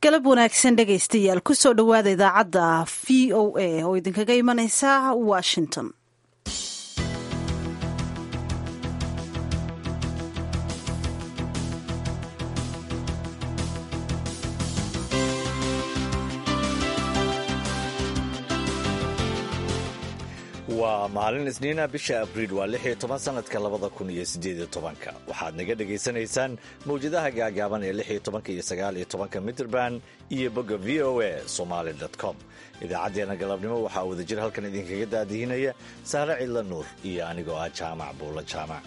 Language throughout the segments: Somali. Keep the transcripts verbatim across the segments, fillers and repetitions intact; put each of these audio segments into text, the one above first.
galab wanaagsan dhegaystayaal kusoo dhowaada idaacadda v o a oo idinkaga imanaysa washington. waa maalin isniina bisha abriil waa lix iyo toban sanadka labada kun iyo siddeed iyo tobanka waxaad naga dhegaysanaysaan mawjadaha gaagaaban ee lix iyo tobanka iyo sagaal iyo tobanka mitrband iyo bogga v o a somaali dot com. idaacaddeenna galabnimo waxaa wadajir halkan idinkaga daadihinaya sahre cidla nuur iyo anigoo ah jaamac buulla jaamac.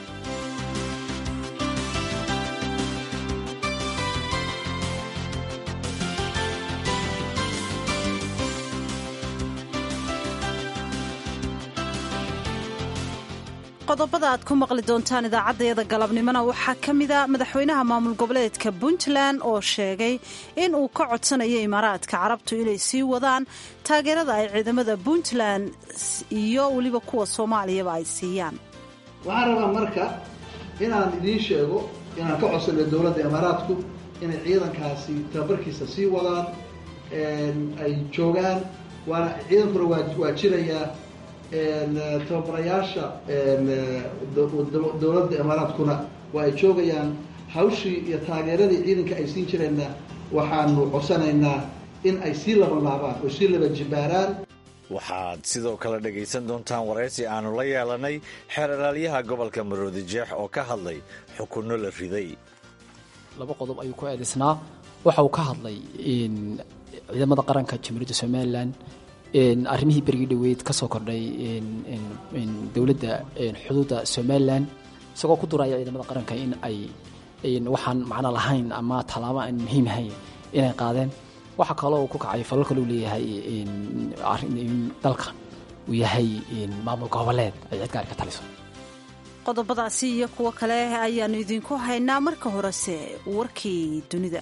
qodobada aad ku maqli doontaan idaacaddayada galabnimona waxaa ka mida madaxweynaha maamul goboleedka puntland oo sheegay in uu ka codsanayo imaaraadka carabtu inay sii wadaan taageerada ay ciidamada puntland iyo weliba kuwa soomaaliyaba ay siiyaan. waxaan rabaa marka inaan idiin sheego inaan ka codsanayo dowladda imaaraadku inay ciidankaasi tababarkiisa sii wadaan ay joogaan waana ciidankuna waa jirayaa tababarayaasha dowladda imaaraadkuna waa ay joogayaan hawshii iyo taageeradii ciidanka ay siin jireenna waxaanu codsanaynaa in ay sii labanlaabaan oo sii laba jibaaraan. waxaad sidoo kale dhegaysan doontaan waraysi aanu la yeelanay xeer ilaalyaha gobolka maroodi jeex oo ka hadlay xukunno la riday. laba qodob ayuu ku eedaysnaa. waxa uu ka hadlay ciidamada qaranka jamhuuriyadda somalilan arrimihii berigii dhoweyd ka soo kordhay dowladda xuduudda somalilan isagoo ku duraya ciidamada qaranka in ay waxaan macno lahayn ama tallaabo aan muhiim ahayn inay qaadeen. waxaa kaloo ku kacay falal kale uu leeyahay dalka uu yahay maamul goboleed ay cid gaari ka taliso. qodobadaasi iyo kuwo kale ayaanu idinku haynaa. marka horese warkii dunida.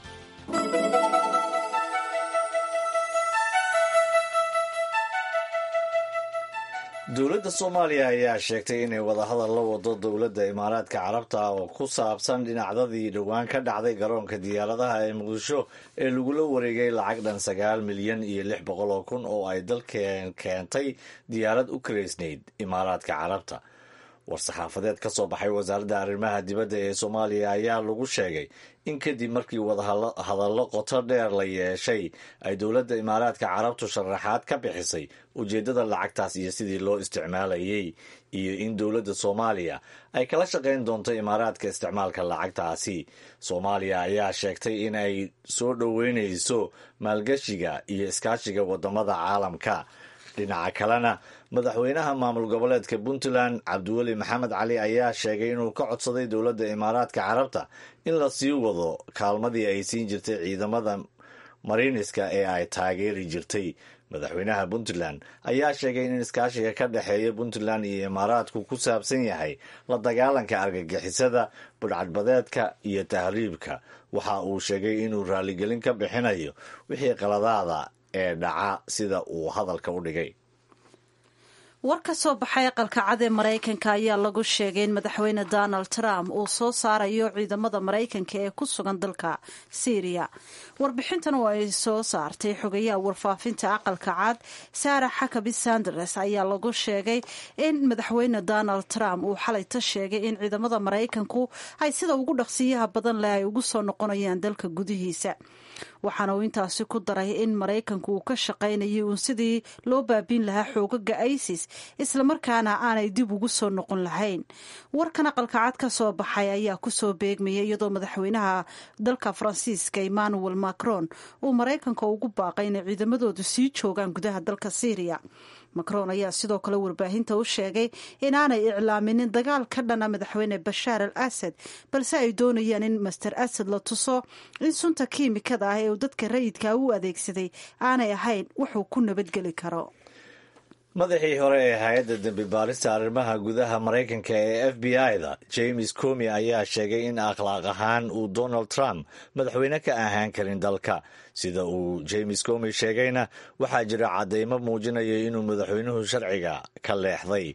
dowladda soomaaliya ayaa sheegtay inay wadahadal la wado dowladda imaaraadka carabta oo ku saabsan dhinacdadii dhowaan ka dhacday garoonka diyaaradaha ee muqdisho ee lagula wareegay lacag dhan sagaal milyan iyo lix boqol oo kun oo ay dalkeen keentay diyaarad u karaysnayd imaaraadka carabta. war-saxaafadeed ka soo baxay wasaaradda arrimaha dibadda ee soomaaliya ayaa lagu sheegay in kadib markii wadahadallo qoto dheer la yeeshay ay dowladda imaaraadka carabtu sharaxaad ka bixisay ujeeddada lacagtaas iyo sidii loo isticmaalayay iyo in dowladda soomaaliya ay kala shaqayn doonto imaaraadka isticmaalka lacagtaasi. soomaaliya ayaa sheegtay in ay soo dhoweynayso maalgashiga iyo iskaashiga waddamada caalamka. dhinaca kalena madaxweynaha maamul goboleedka puntland cabdiweli maxamed cali ayaa sheegay inuu ka codsaday dowladda imaaraadka carabta in la sii wado kaalmadii ay siin jirtay ciidamada mariiniska ee ay taageeri jirtay. madaxweynaha puntland ayaa sheegay in iskaashiga ka dhexeeya puntland iyo imaaraadku ku saabsan yahay la dagaalanka argagixisada, budhcadbadeedka iyo tahriibka. waxa uu sheegay inuu raaligelin ka bixinayo wixii qaladaada ee dhaca sida uu hadalka u dhigay. war ka soo baxay aqalka cad ee maraykanka ayaa lagu sheegay in madaxweyne donald trump uu soo saarayo ciidamada maraykanka ee ku sugan dalka syriya. warbixintan oo ay soo saartay xogayaha warfaafinta aqalka cad sarah huckabee sanders ayaa lagu sheegay in madaxweyne donald trump uu xalayta sheegay in ciidamada maraykanku ay sida ugu dhaqsiyaha badan leh ay ugu soo noqonayaan dalka gudihiisa. waxaana uu intaasi ku daray in maraykanku uu ka shaqaynayay uun sidii loo baabiin lahaa xoogaga isis islamarkaana aanay dib ugu soo noqon lahayn. warkan aqalka cad ka soo baxay ayaa kusoo beegmayay iyadoo madaxweynaha dalka faransiiska emmanuel macron uu maraykanka ugu baaqay inay ciidamadoodu sii joogaan gudaha dalka syriya. macron ayaa sidoo kale warbaahinta u sheegay inaanay iclaaminin dagaal ka dhana madaxweyne bashaar al asad, balse ay doonayaan in master asad la tuso in sunta kiimikada ah ee uu dadka rayidka u adeegsaday aanay ahayn wuxuu ku nabadgeli karo. madaxii hore ee hay-adda dembi baarista arrimaha gudaha maraykanka ee f b i-da james comey ayaa sheegay in akhlaaq ahaan uu donald trump madaxweyne ka ahaan karin dalka. sida uu james comey sheegayna waxaa jira caddaymo muujinaya inuu madaxweynuhu sharciga ka leexday.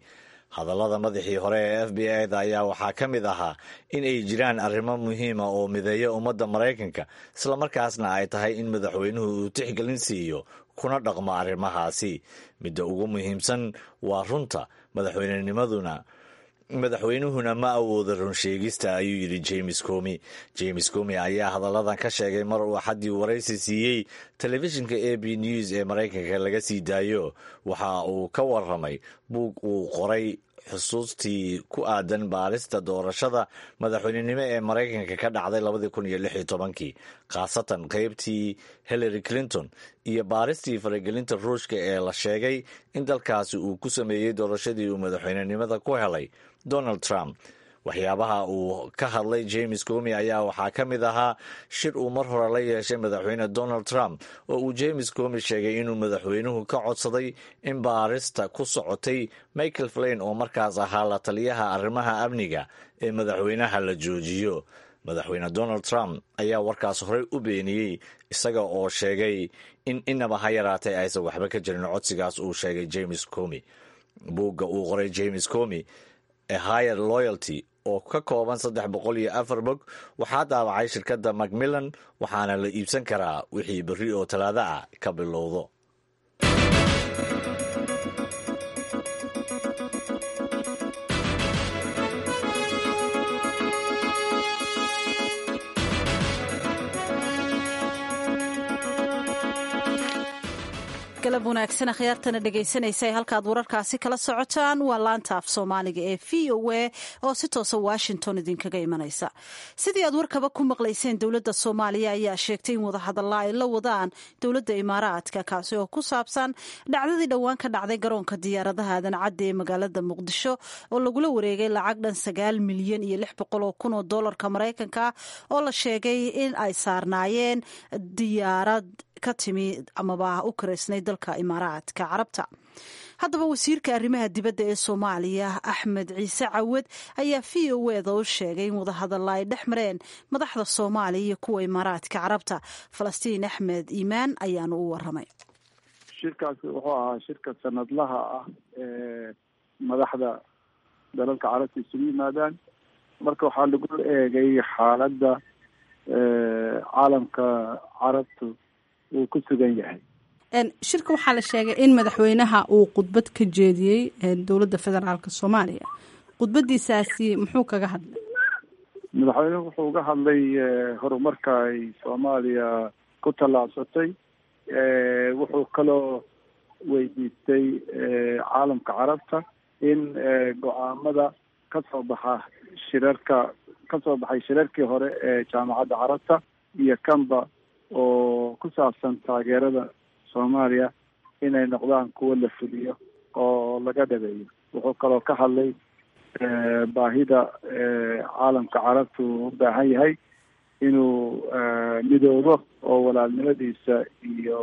hadallada madaxii hore ee f b i da ayaa waxaa ka mid ahaa in ay jiraan arrimo muhiima oo mideeya ummadda maraykanka islamarkaasna ay tahay in madaxweynuhu uu tixgelin siiyo kuna dhaqmo arrimahaasi. midda ugu muhiimsan waa runta madaxweynenimaduna madaxweynuhuna ma awooda run sheegista, ayuu yidhi james comi. james comi ayaa hadalladan ka sheegay mar uu axaddii waraysi siiyey telefishinka a b news ee maraykanka laga sii daayo. waxa uu ka waramay buug uu qoray xusuustii ku aadan baarista doorashada madaxweynenimo ee maraykanka ka dhacday labadii kun iyo lix iyo tobankii, khaasatan qaybtii hillary clinton iyo baaristii faragelinta ruushka ee la sheegay in dalkaasi uu ku sameeyey doorashadii uu madaxweynenimada ku helay donald trump. waxyaabaha uu ka hadlay james comi ayaa waxaa ka mid ahaa shir uu mar hore la yeeshay madaxweyne donald trump oo uu james comi sheegay inuu madaxweynuhu ka codsaday in baarista ku socotay michael flynn oo markaas ahaa la taliyaha arrimaha amniga ee madaxweynaha la joojiyo. madaxweyne donald trump ayaa warkaas horey u beeniyey, isaga oo sheegay in inaba ha yaraatay aysan waxba ka jirin codsigaas uu sheegay james comi. buugga uu qoray james comi ee higher loyalty oo ka kooban saddex boqol iyo afar bog waxaa daawacay shirkadda macmillan, waxaana la iibsan karaa wixii berri oo talaado ah ka bilowdo. galab wanaagsan akhyaartana dhegaysanaysa halkaad wararkaasi kala socotaan waa laanta af soomaaliga ee v o a oo si toosa washington idinkaga imanaysa. sidii aad warkaba ku maqlayseen, dowladda soomaaliya ayaa sheegtay in wadahadalla ay la wadaan dowladda imaaraadka, kaasi oo ku saabsan dhacdadii dhowaan ka dhacday garoonka diyaaradaha aadan cadde ee magaalada muqdisho oo lagula wareegay lacag dhan sagaal milyan iyo lix boqol oo kun oo doolarka maraykanka oo la sheegay in ay saarnaayeen diyaarad ka timi amaba u karaysnay dalka imaaraadka carabta. haddaba wasiirka arrimaha dibadda ee soomaaliya axmed ciise cawad ayaa v o eda u sheegay in wadahadalla ay dhex mareen madaxda soomaaliya iyo kuwa imaaraadka carabta. falastiin axmed iimaan ayaanu u waramay. shirkaasi wuxuu ahaa shirka sanadlaha ah ee madaxda dalalka carabta isugu yimaadaan. marka waxaa lagu eegay xaaladda caalamka carabtu uu ku sugan yahay. shirka waxaa la sheegay in madaxweynaha uu khudbad ka jeediyey dowladda federaalka soomaaliya. khudbadiisaasi muxuu kaga hadlay? madaxweynuhu wuxuu uga hadlay horumarka ay soomaaliya ku tallaabsatay. wuxuu kaloo weydiistay caalamka carabta in go-aamada ka soo baxa shirarka ka soo baxay shirarkii hore ee jaamacadda carabta iyo kanba oo ku saabsan taageerada soomaaliya inay noqdaan kuwo la fuliyo oo laga dhabeeyo. wuxuu kaloo ka hadlay baahida caalamka carabtu u baahan yahay inuu midoobo oo walaalnimadiisa iyo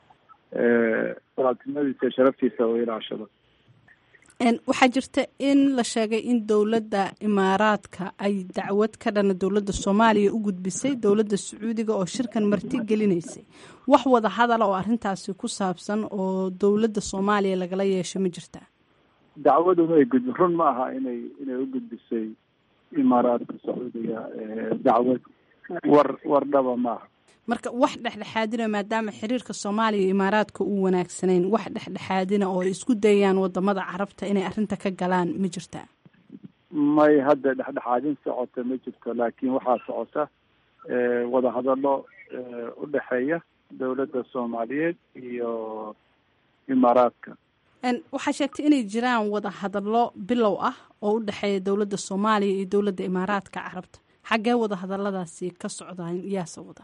walaaltinimadiisa iyo sharaftiisa uu ilaashado. waxaa jirta in la sheegay in dowladda imaaraadka ay dacwad ka dhana dowladda soomaaliya u gudbisay dowladda sacuudiga oo shirkan marti gelinaysay. wax wada hadala oo arrintaasi ku saabsan oo dowladda soomaaliya lagala yeesho ma jirtaa? dacwaduna ay gudbi run ma aha inay inay u gudbisay imaaraadka sacuudiga dacwad war war dhaba maaha. marka wax dhexdhexaadina maadaama xiriirka soomaaliya iyo imaaraadka uu wanaagsanayn, wax dhexdhexaadina oo ay isku dayayaan wadamada carabta inay arrinta ka galaan ma jirtaa? may hadda dhexdhexaadin socota ma jirto, laakiin waxaa socota wadahadallo u dhexeeya dowladda soomaaliyeed iyo imaaraadka. waxaa sheegtay inay jiraan wadahadallo bilow ah oo u dhexeeya dowladda soomaaliya iyo dowladda imaaraadka carabta. xaggee wadahadalladaasi ka socdaan, yaase wada?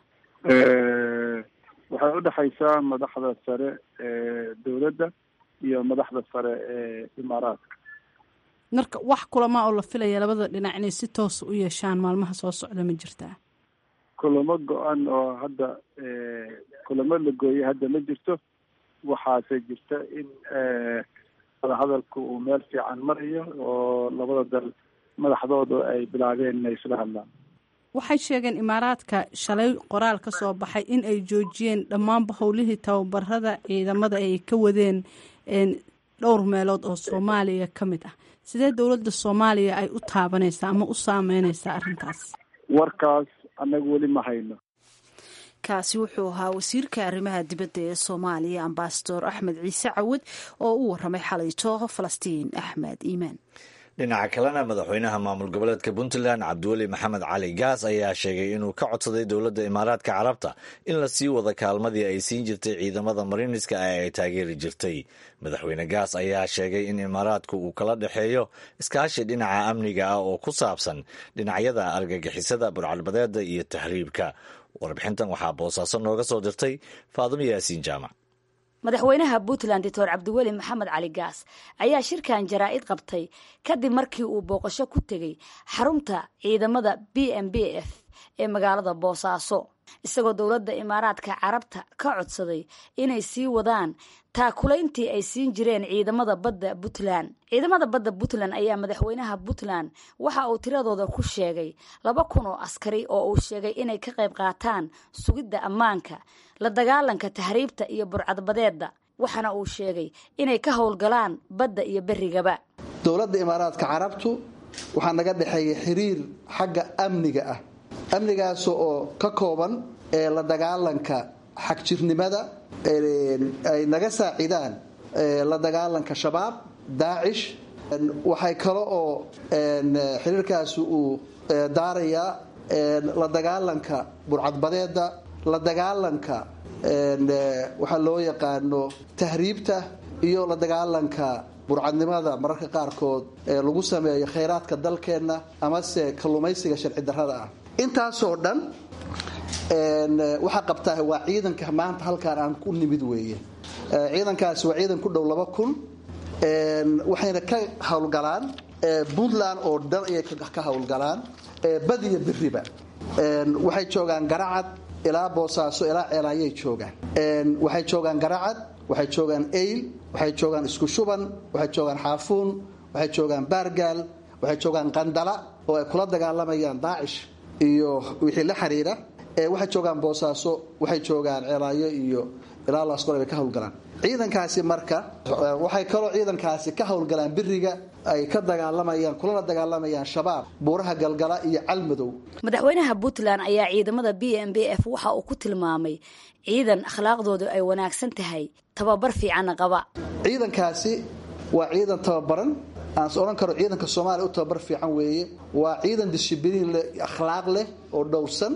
waxay udhexaysaa madaxda sare ee dowladda iyo madaxda sare ee imaaraadka. marka wax kulama oo la filaya labada dhinac inay si toosa u yeeshaan maalmaha soo socda ma jirtaa? kulamo go-an oo hadda kulamo la gooyay hadda ma jirto. waxaase jirta in wadahadalku uu meel fiican marayo oo labada dal madaxdooda ay bilaabeen inay isla hadlaan. waxay sheegeen imaaraadka shalay qoraal ka soo baxay in ay joojiyeen dhammaanba howlihii tababarada ciidamada ay ka wadeen dhowr meelood oo soomaaliya ka mid ah. sidee dowladda soomaaliya ay u taabanaysaa ama u saameynaysaa arrintaas? warkaas annaga weli ma hayno. kaasi wuxuu ahaa wasiirka arrimaha dibadda ee soomaaliya ambasador axmed ciise cawad oo u waramay xalayto falastiin axmed iimaan. dhinaca kalena madaxweynaha maamul goboleedka puntland cabdiweli maxamed cali gaas ayaa sheegay inuu ka codsaday dowladda imaaraadka carabta in la sii wada kaalmadii ay siin jirtay ciidamada mariniska ee ay taageeri jirtay. madaxweyne gaas ayaa sheegay in imaaraadku uu kala dhexeeyo iskaashi dhinaca amniga ah oo ku saabsan dhinacyada argagixisada, burcadbadeeda iyo tahriibka. warbixintan waxaa boosaaso nooga soo dirtay faadimo yaasiin jaamac. madaxweynaha puntland doctor cabdiweli maxamed cali gaas ayaa shirkan jaraa'id qabtay kadib markii uu booqasho ku tegey xarunta ciidamada b m b f ee magaalada boosaaso, isagoo dowladda imaaraadka carabta ka codsaday inay sii wadaan taakulayntii ay siin jireen ciidamada badda puntland. ciidamada badda puntland ayaa madaxweynaha puntland waxa uu tiradooda ku sheegay laba kun oo askari oo uu sheegay inay ka qayb qaataan sugidda ammaanka, la dagaalanka tahriibta iyo burcadbadeeda, waxaana uu sheegay inay ka howlgalaan badda iyo berigaba. dowladda imaaraadka carabtu waxaa naga dhexeeya xiriir xagga amniga ah, amnigaas oo ka kooban ee la dagaalanka xagjirnimada, ay naga saacidaan la dagaalanka shabaab, daacish. waxay kale oo xiriirkaasi uu daarayaa la dagaalanka burcadbadeeda, la dagaalanka waxaa loo yaqaano tahriibta iyo la dagaalanka burcadnimada mararka qaarkood ee lagu sameeyo khayraadka dalkeenna amase kalluumaysiga sharci darrada ah. intaasoo dhan waxaa qabtaa waa ciidanka maanta halkaan aan ku nimid weeye. ciidankaasi waa ciidan ku dhow laba kun, waxayna ka howlgalaan puntland oo dhan ayay ka howlgalaan, bad iyo beriba. waxay joogaan garacad ilaa boosaaso ilaa ceelaayay joogaan. waxay joogaan garacad, waxay joogaan eyl, waxay joogaan isku shuban, waxay joogaan xaafuun, waxay joogaan baargaal, waxay joogaan qandala oo ay kula dagaalamayaan daacish iyo wixii la xiriira. waxay joogaan boosaaso, waxay joogaan ceelaayo iyo ilaa laasqor bay ka howlgalaan. ciidankaasi marka waxay kaloo ciidankaasi ka howlgalaan biriga, ay ka dagaalamayaan kulana dagaalamayaan shabaab, buuraha galgala iyo calmadow. madaxweynaha puntland ayaa ciidamada b m b f waxa uu ku tilmaamay ciidan akhlaaqdoodu ay wanaagsan tahay, tababar fiicanna qaba. ciidankaasi waa ciidan tababaran, aan is odhan karo ciidanka soomaaliya u tababar fiican weeye. waa ciidan dishibliin leh, akhlaaq leh oo dhowrsan.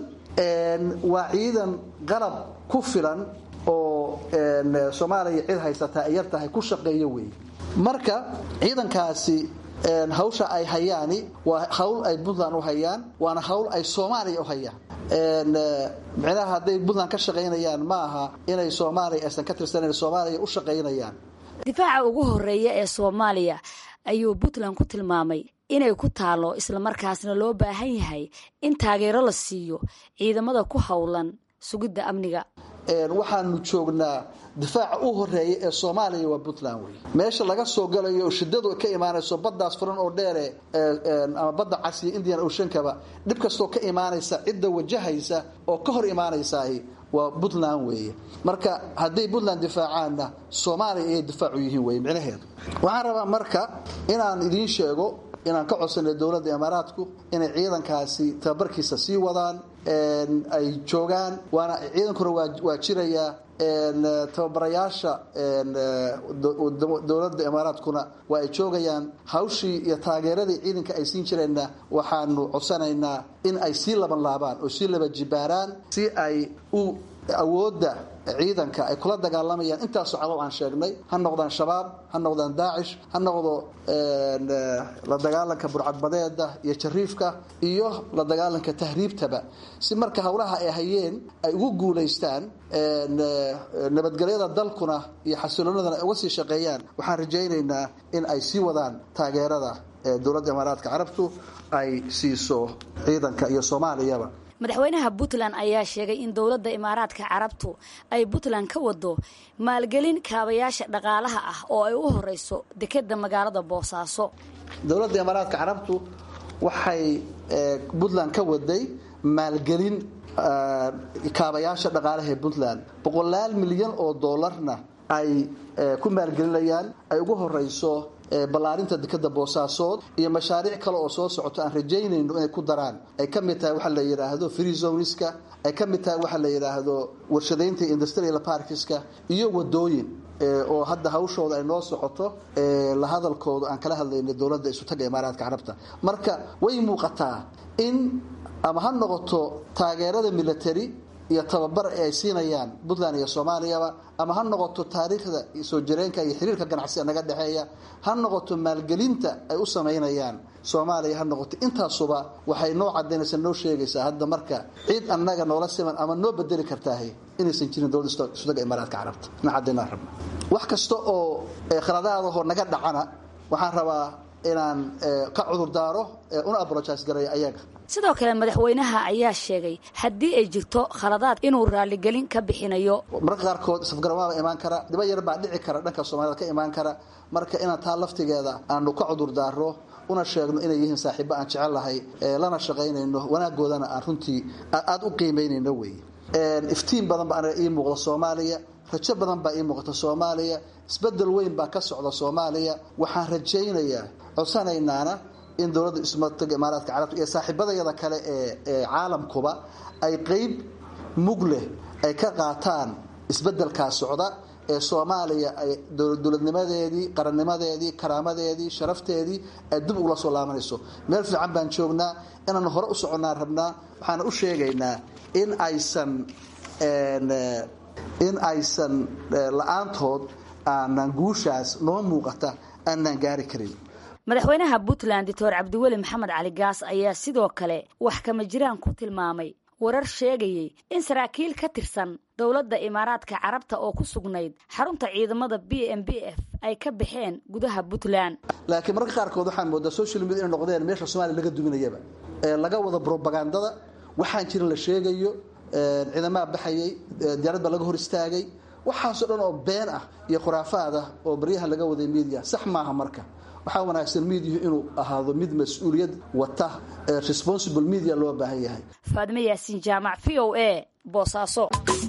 waa ciidan qalab ku filan oo soomaaliya cid haysataa ay yar tahay ku shaqeeyo weeye. marka ciidankaasi hawsha ay hayaani waa hawl ay puntland u hayaan, waana hawl ay soomaaliya u hayaan. micnaha hadday puntland ka shaqaynayaan ma aha inay soomaaliya aysan ka tirsanayn, soomaaliya u shaqaynayaan. difaaca ugu horeeya ee soomaaliya ayuu puntland ku tilmaamay inay ku taalo, islamarkaasna loo baahan yahay in taageero la siiyo ciidamada ku howlan sugidda amniga. waxaanu joognaa difaaca u horeeya ee soomaaliya waa puntland wey. meesha laga soo galayo oo shidadu ka imaanayso baddaas furan oo dheere ama badda casiya indian oceankaba, dhib kastoo ka imaanaysa cidda wajahaysa oo ka hor imaanaysaah waa puntland weeye. marka hadday puntland difaacaanna soomaaliya ayay difaacu yihiin weye micnaheedu. waxaan rabaa marka inaan idiin sheego inaan ka codsanay dowladda imaaraadku inay ciidankaasi tababarkiisa sii wadaan, ay joogaan, waana ciidankuna waa jirayaa. tababarayaasha dowladda imaaraadkuna waa ay joogayaan. hawshii iyo taageeradii ciidanka ay siin jireenna waxaanu codsanaynaa in ay sii laban laabaan oo sii laba jibaaraan, si ay u awoodda ciidanka ay kula dagaalamayaan intaasoo cadow aan sheegnay, ha noqdaan shabaab, ha noqdaan daacish, ha noqdo la dagaalanka burcadbadeeda iyo jariifka iyo la dagaalanka tahriibtaba, si marka howlaha ay hayeen ay ugu guulaystaan, nabadgelyada dalkuna iyo xasiloonadana ay uga sii shaqeeyaan. waxaan rajaynaynaa in ay sii wadaan taageerada dowladda imaaraadka carabtu ay siiso ciidanka iyo soomaaliyaba. madaxweynaha puntland ayaa sheegay in dowladda imaaraadka carabtu ay puntland ka wado maalgelin kaabayaasha dhaqaalaha ah oo ay u horeyso dekeda magaalada boosaaso. dowladda imaaraadka carabtu waxay puntland ka waday maalgelin kaabayaasha dhaqaalaha ee puntland, boqolaal milyan oo doolarna ay ku maalgelinayaan. ay ugu horeyso ballaarinta dekada boosaasood iyo mashaariic kale oo soo socoto aan rajaynayno inay ku daraan ay ka mid tahay waxa la yidhaahdo free zoneska ay ka mid tahay waxa la yidhaahdo warshadaynta industrial parkiska iyo wadooyin oo hadda hawshooda ay noo socoto la hadalkooda aan kala hadlaynay dowladda isu taga imaaraadka carabta marka way muuqataa in ama ha noqoto taageerada military iyo tababar ay siinayaan Puntland iyo Soomaaliyaba ama ha noqoto taariikhda soo jireenka iyo xiriirka ganacsi naga dhaxeeya ha noqoto maalgelinta ay u sameynayaan Soomaaliya ha noqoto intaasuba waxay noo cadeynaysaa noo sheegaysaa hadda marka cid annaga noola siman ama noo bedeli kartaahay inaysan jirin dowladda Suudaga Imaaraadka Carabta na cadeynaa rabna wax kasta oo khaladaada hor naga dhacana waxaan rabaa inaan ka cudur daaro una apologize gareeyo ayaga sidoo kale madaxweynaha ayaa sheegay haddii ay jirto khaladaad inuu raaligelin ka bixinayo marka qaarkood safgaramaha imaan kara diba yar baa dhici kara dhanka Soomaalida ka imaan kara marka inaan taa laftigeeda aanu ka cudur daaro una sheegno inay yihiin saaxiibo aan jecelahay lana shaqaynayno wanaagoodana aan runtii aad u qiimeynayno way iftiin badan baa ii muuqda Soomaaliya rajo badan baa ii muuqata Soomaaliya isbedel weyn baa ka socda Soomaaliya waxaan rajaynayaa codsanaynaana in dowladda ismaadka Imaaraadka Carabta iyo saaxiibadayada kale ee ee caalamkuba ay qayb mug leh ay ka qaataan isbedelka socda ee Soomaaliya ay dowladnimadeedii qarannimadeedii karaamadeedii sharafteedii ay dib uga soo laabanayso meel fiican baan joognaa inaan hore u soconaa rabnaa waxaan u sheegaynaa in aysan in aysan la'aantood aanan guushaas noo muuqata aanan gaari karin madaxweynaha Puntland Doctor Cabdiweli Maxamed Cali Gaas ayaa sidoo kale wax kama jiraan ku tilmaamay warar sheegayay in saraakiil ka tirsan dowladda Imaaraadka Carabta oo ku sugnayd xarunta ciidamada B M B F ay ka baxeen gudaha Puntland laakiin marka qaarkood waxaan moodaa social media in noqdeen meesha Soomaaliya laga duminayaba ee laga wada propagandada waxaan jira la sheegayo ciidamada baxayay diyaaradda laga hor istaagay waxaas dhan oo been ah iyo khuraafaad ah oo bariyaha laga waday media sax maaha marka waxa wanaagsan media inuu ahaado mid mas'uuliyad wata responsible media loo baahan yahay Faadime Yaasin Jaamac V O A Boosaaso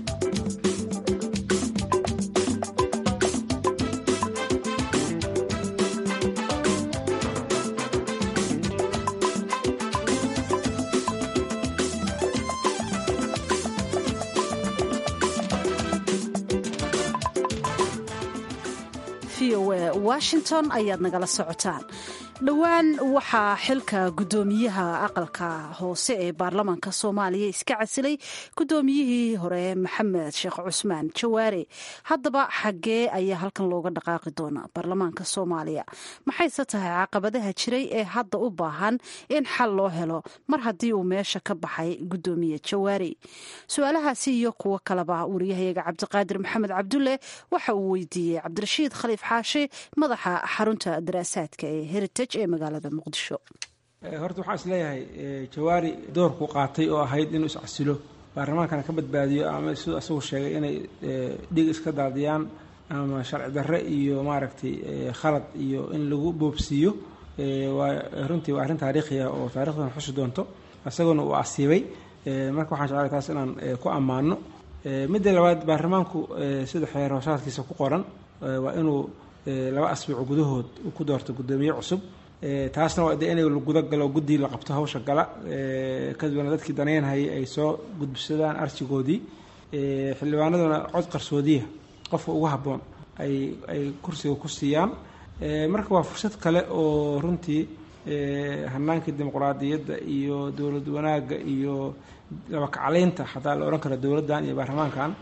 Washington ayaad nagala socotaan dhawaan waxaa xilka gudoomiyaha aqalka hoose ee baarlamaanka Soomaaliya iska casilay gudoomiyihii hore Maxamed Sheekh Cusmaan Jawaare haddaba xagee ayaa halkan looga dhaqaaqi doonaa baarlamaanka Soomaaliya maxayse tahay caqabadaha jiray ee hadda u baahan in xal loo helo mar haddii uu meesha ka baxay gudoomiye Jawaare su'aalahaasi iyo kuwa kaleba wariyahayaga Cabdiqaadir Maxamed Cabdulle waxa uu weydiiyey Cabdirashiid Khaliif Xaashi madaxa xarunta daraasaadka ee Heritage ee magaalada Muqdisho horta waxaan isleeyahay Jawaari doorku qaatay oo ahayd inuu iscasilo baarlamaankana ka badbaadiyo ama sidoo asagu sheegay inay dhig iska daadiyaan ama sharci darre iyo maaragtay khalad iyo in lagu boobsiiyo waa runtii waa arrin taariikhi ah oo taariikhdan xusu doonto asaguna uu asiibay marka waxaan jeclahay taas inaan ku ammaano midda labaad baarlamaanku sida xeer hoosaadkiisa ku qoran waa inuu laba asbuuc gudahood uu ku doorto gudoomiye cusub taasna waa inay guda galo guddi la qabto hawsha gala kadibna dadkii daneynayay ay soo gudbisadaan arsigoodii xildhibaanaduna cod qarsoodiya qofka ugu habboon ay ay kursiga ku siiyaan marka waa fursad kale oo runtii hannaankii dimuqraadiyadda iyo dowlad wanaagga iyo laba kacalaynta xataa la odhan karo dowladdan iyo baarlamaankan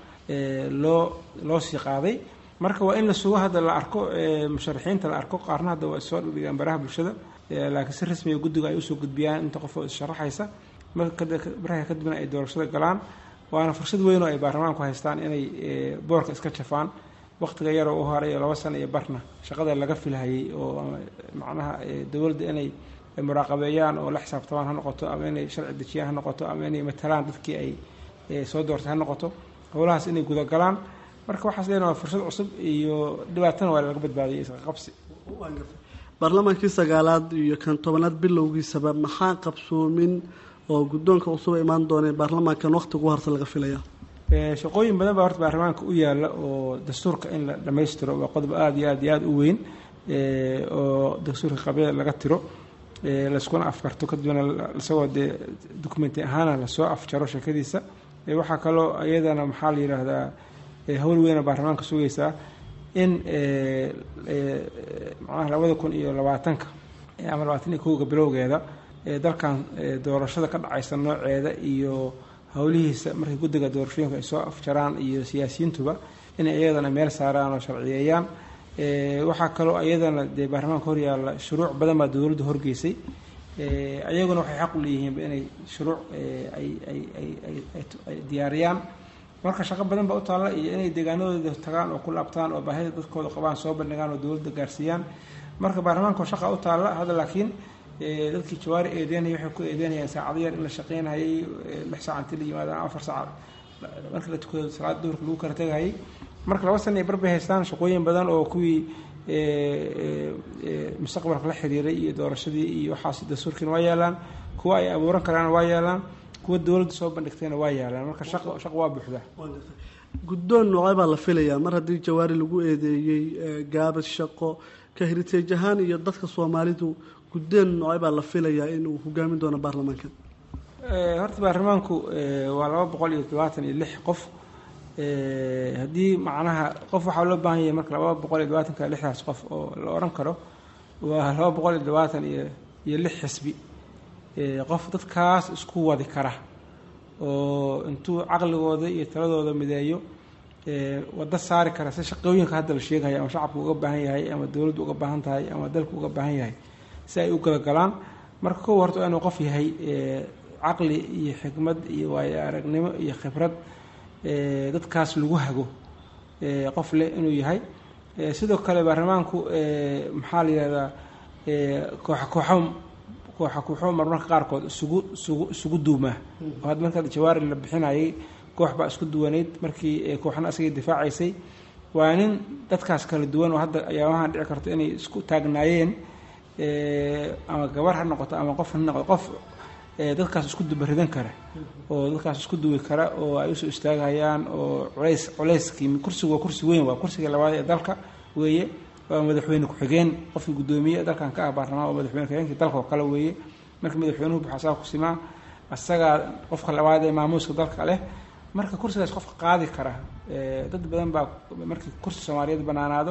loo loo sii qaaday marka waa in la sugo hadda la arko musharaxiinta la arko qaarna hadda waa soo dhigaan baraha bulshada laakiin si rasmi ah guddiga ay u soo gudbiyaan inta qof oo sharaxaysa marka baraha ka dibna ay doorashada galaan waana fursad weyn oo ay baarlamaanku haystaan inay boorka iska jafaan waqtiga yar oo u horay laba sano iyo barna shaqada laga filhayay oo macnaha dawladda inay muraaqabeeyaan oo la xisaabtamaan ha noqoto ama inay sharci dejiyaan ha noqoto ama inay matalaan dadkii ay soo doortay ha noqoto howlahaas inay guda galaan marka waxaas leeyahay fursad cusub iyo dhibaatana waa laga badbaadiyay isqa qabsi baarlamaankii sagaalaad iyo kan tobanaad bilowgiisaba maxaa qabsoomin oo guddoonka cusub imaan doonay baarlamaankan waqtigu harta laga filaya shaqooyin badan baa horta baarlamaanka u yaala oo dastuurka in la dhammaystiro waa qodob aad iyo aad iyo aad u weyn oo dastuurka qabya laga tiro layskuna afkarto kadibna isagoo dee documenti ahaana lasoo afjaro sheekadiisa. waxaa kaloo iyadana maxaa la yidhaahdaa hawl weyna baarlamaanka sugaysaa in macnaha labada kun iyo labaatanka ama labaatan iyo kowga bilowgeeda dalkan doorashada ka dhacaysa nooceeda iyo howlihiisa markay guddiga doorashooyinka ay soo afjaraan iyo siyaasiyiintuba inay iyadana meel saaraan oo sharciyeeyaan. waxaa kaloo iyadana dee baarlamaanka horyaalla shuruuc badan baa dowladdu horgeysay ayaguna waxay xaq u leeyihiinba inay shuruuc ay ay ay ay diyaariyaan. marka shaqo badan baa u taalla iyo inay deegaanadooda tagaan oo ku laabtaan oo baahida dadkooda qabaan soo bandhigaan oo dowladda gaarsiiyaan. marka baarlamaanka shaqa u taalla hadda laakiin dadkii jawaari eedeynaya waxay ku eedeynayaan saacado yar in la shaqeynayay lix saac intii la yimaadaan afar saac marka la tukado salaada duhurka lagu kala tegayay. marka laba sana ay barbay haystaan shaqooyin badan oo kuwii mustaqbalka la xiriiray iyo doorashadii iyo waxaas dastuurkiina waa yaalaan, kuwa ay abuuran karaan waa yaalaan, kuwa dowladda soo bandhigtayna waa yaalaan. marka shaqo shaqo waa buuxda. guddoon noocay baa la filayaa mar haddii jawaari lagu eedeeyey gaabad shaqo ka heritage ahaan iyo dadka soomaalidu guddoon noocay baa la filayaa inuu hogaamin doono baarlamaanka? horta baarlamaanku waa laba boqol iyo todobaatan iyo lix qof. haddii macnaha qof waxaa loo baahan yahay marka laba boqol iyo labaatanka lixdaas qof oo la oran karo waa laba boqol iyo labaatan iyo iyo lix xisbi qof dadkaas isku wadi kara oo intuu caqligooda iyo taladooda mideeyo wada saari kara si shaqooyinka hadda la sheegayo ama shacabku uga baahan yahay ama dowladdu uga baahan tahay ama dalku uga baahan yahay si ay u kala galaan. marka kow horta inuu qof yahay caqli iyo xikmad iyo waayo aragnimo iyo khibrad dadkaas lagu hago qof leh inuu yahay. sidoo kale baarlamaanku maxaa la yidhahdaa kooxa kooxo kooxa kooxo marmarka qaarkood isugu isugu isugu duumaa oo hadda marka jawaari la bixinayay koox baa isku duwaneyd markii kooxna asagay difaacaysay. waa nin dadkaas kala duwan oo hadda ayaabahan dhici karta inay isku taagnaayeen ama gabar ha noqoto ama qof ha noqoto qof dadkaas isku dubaridan kara oo dadkaas isku duwi kara oo ay usoo istaagayaan oo culays culayskii kursigu waa kursi weyn waa kursiga labaad ee dalka weeye. waa madaxweyne ku-xigeen qofkii guddoomiye dalkan ka ah baarlamaan oo madaxweyne ku-xigeenkii dalka oo kale weeye. marka madaxweynuhu buuxa asaga ku simaa asagaa qofka labaad ee maamuuska dalka leh. marka kursigaas qofka qaadi kara dad badan baa markii kursi soomaaliyeed banaanaado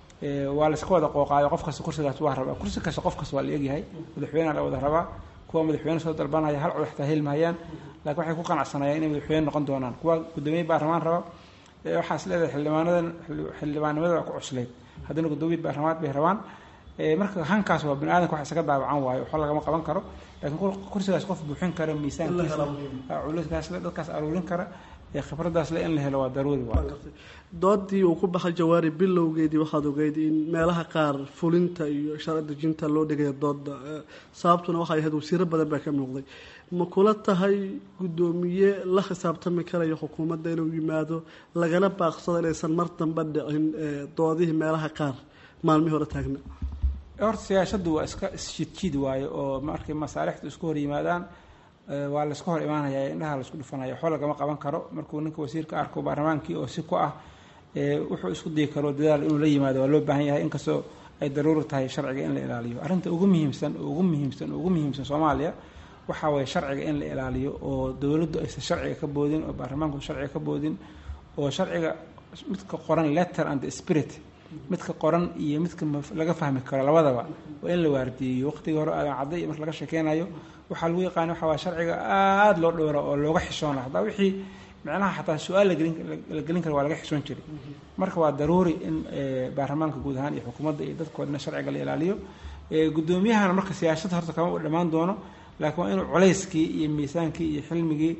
waa la iska wada qooqaayo qof kasta kursigaas waa rabaa. kursi kasta qof kasta waa la egyahay madaxweyneha la wada rabaa. kuwa madaxweyne soo dalbanaya hal cod xitaa helmayaan laakiin waxay ku qanacsanayaan inay madaxweyne noqon doonaan. kuwa guddoomiye baarlamaan raba waxaas leedahay xildhibaanadan xildhibaannimada waa ku cuslayd haddana guddoomiye baarlamaad bay rabaan. marka hankaas waa bini aadanka wax isaga daawacan waayo waxba lagama qaban karo. laakiin kursigaas qof buuxin kara miisaankiisa culayskaas le dadkaas aruurin kara khibradaas le in la helo waa daruuri. waa doodii uu ku baxay jawaari bilowgeedii waxaad ogeyd in meelaha qaar fulinta iyo sharci dejinta loo dhigaya dooda sababtuna waxay ahayd wasiiro badan baa ka muuqday. ma kula tahay guddoomiye la xisaabtami karayo xukuumadda inuu yimaado lagala baaqsado inaysan mar dambe dhicin doodihii meelaha qaar maalmihii hore taagna? horta siyaasadu waa iska isjidjiid waayo oo markay masaalixdu isku hor yimaadaan waa la iska hor imaanaya indhaha la isku dhufanaya waxba lagama qaban karo. markuu ninka wasiirka arko baarlamaankii oo si ku ah wuxuu isku dayi karo dadaal inuu la yimaado waa loo baahan yahay inkastoo ay daruuri tahay sharciga in la ilaaliyo. arrinta ugu muhiimsan ugu muhiimsan ugu muhiimsan soomaaliya waxaa waye sharciga in la ilaaliyo oo dowladdu aysan sharciga ka boodin oo baarlamaanku sharciga ka boodin oo sharciga midka qoran letter and spirit midka qoran iyo midka laga fahmi karo labadaba waa in la waardiyeeyo. waqtigii hore aadan cadday iyo marka laga sheekeynayo waxaa lagu yaqaana waxaa waa sharciga aada loo dhowra oo looga xishoona hadaa wixii macnaha xataa su-aal la gelin kara waa laga xishoon jiray. marka waa daruuri in baarlamaanka guud ahaan iyo xukuumadda iyo dadkoodna sharciga la ilaaliyo. guddoomiyahana marka siyaasada horta kama u dhammaan doono laakiin waa inuu culayskii iyo miisaankii iyo xilmigii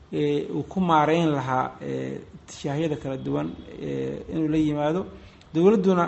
uu ku maareyn lahaa tishaahyada kala duwan inuu la yimaado. dowladduna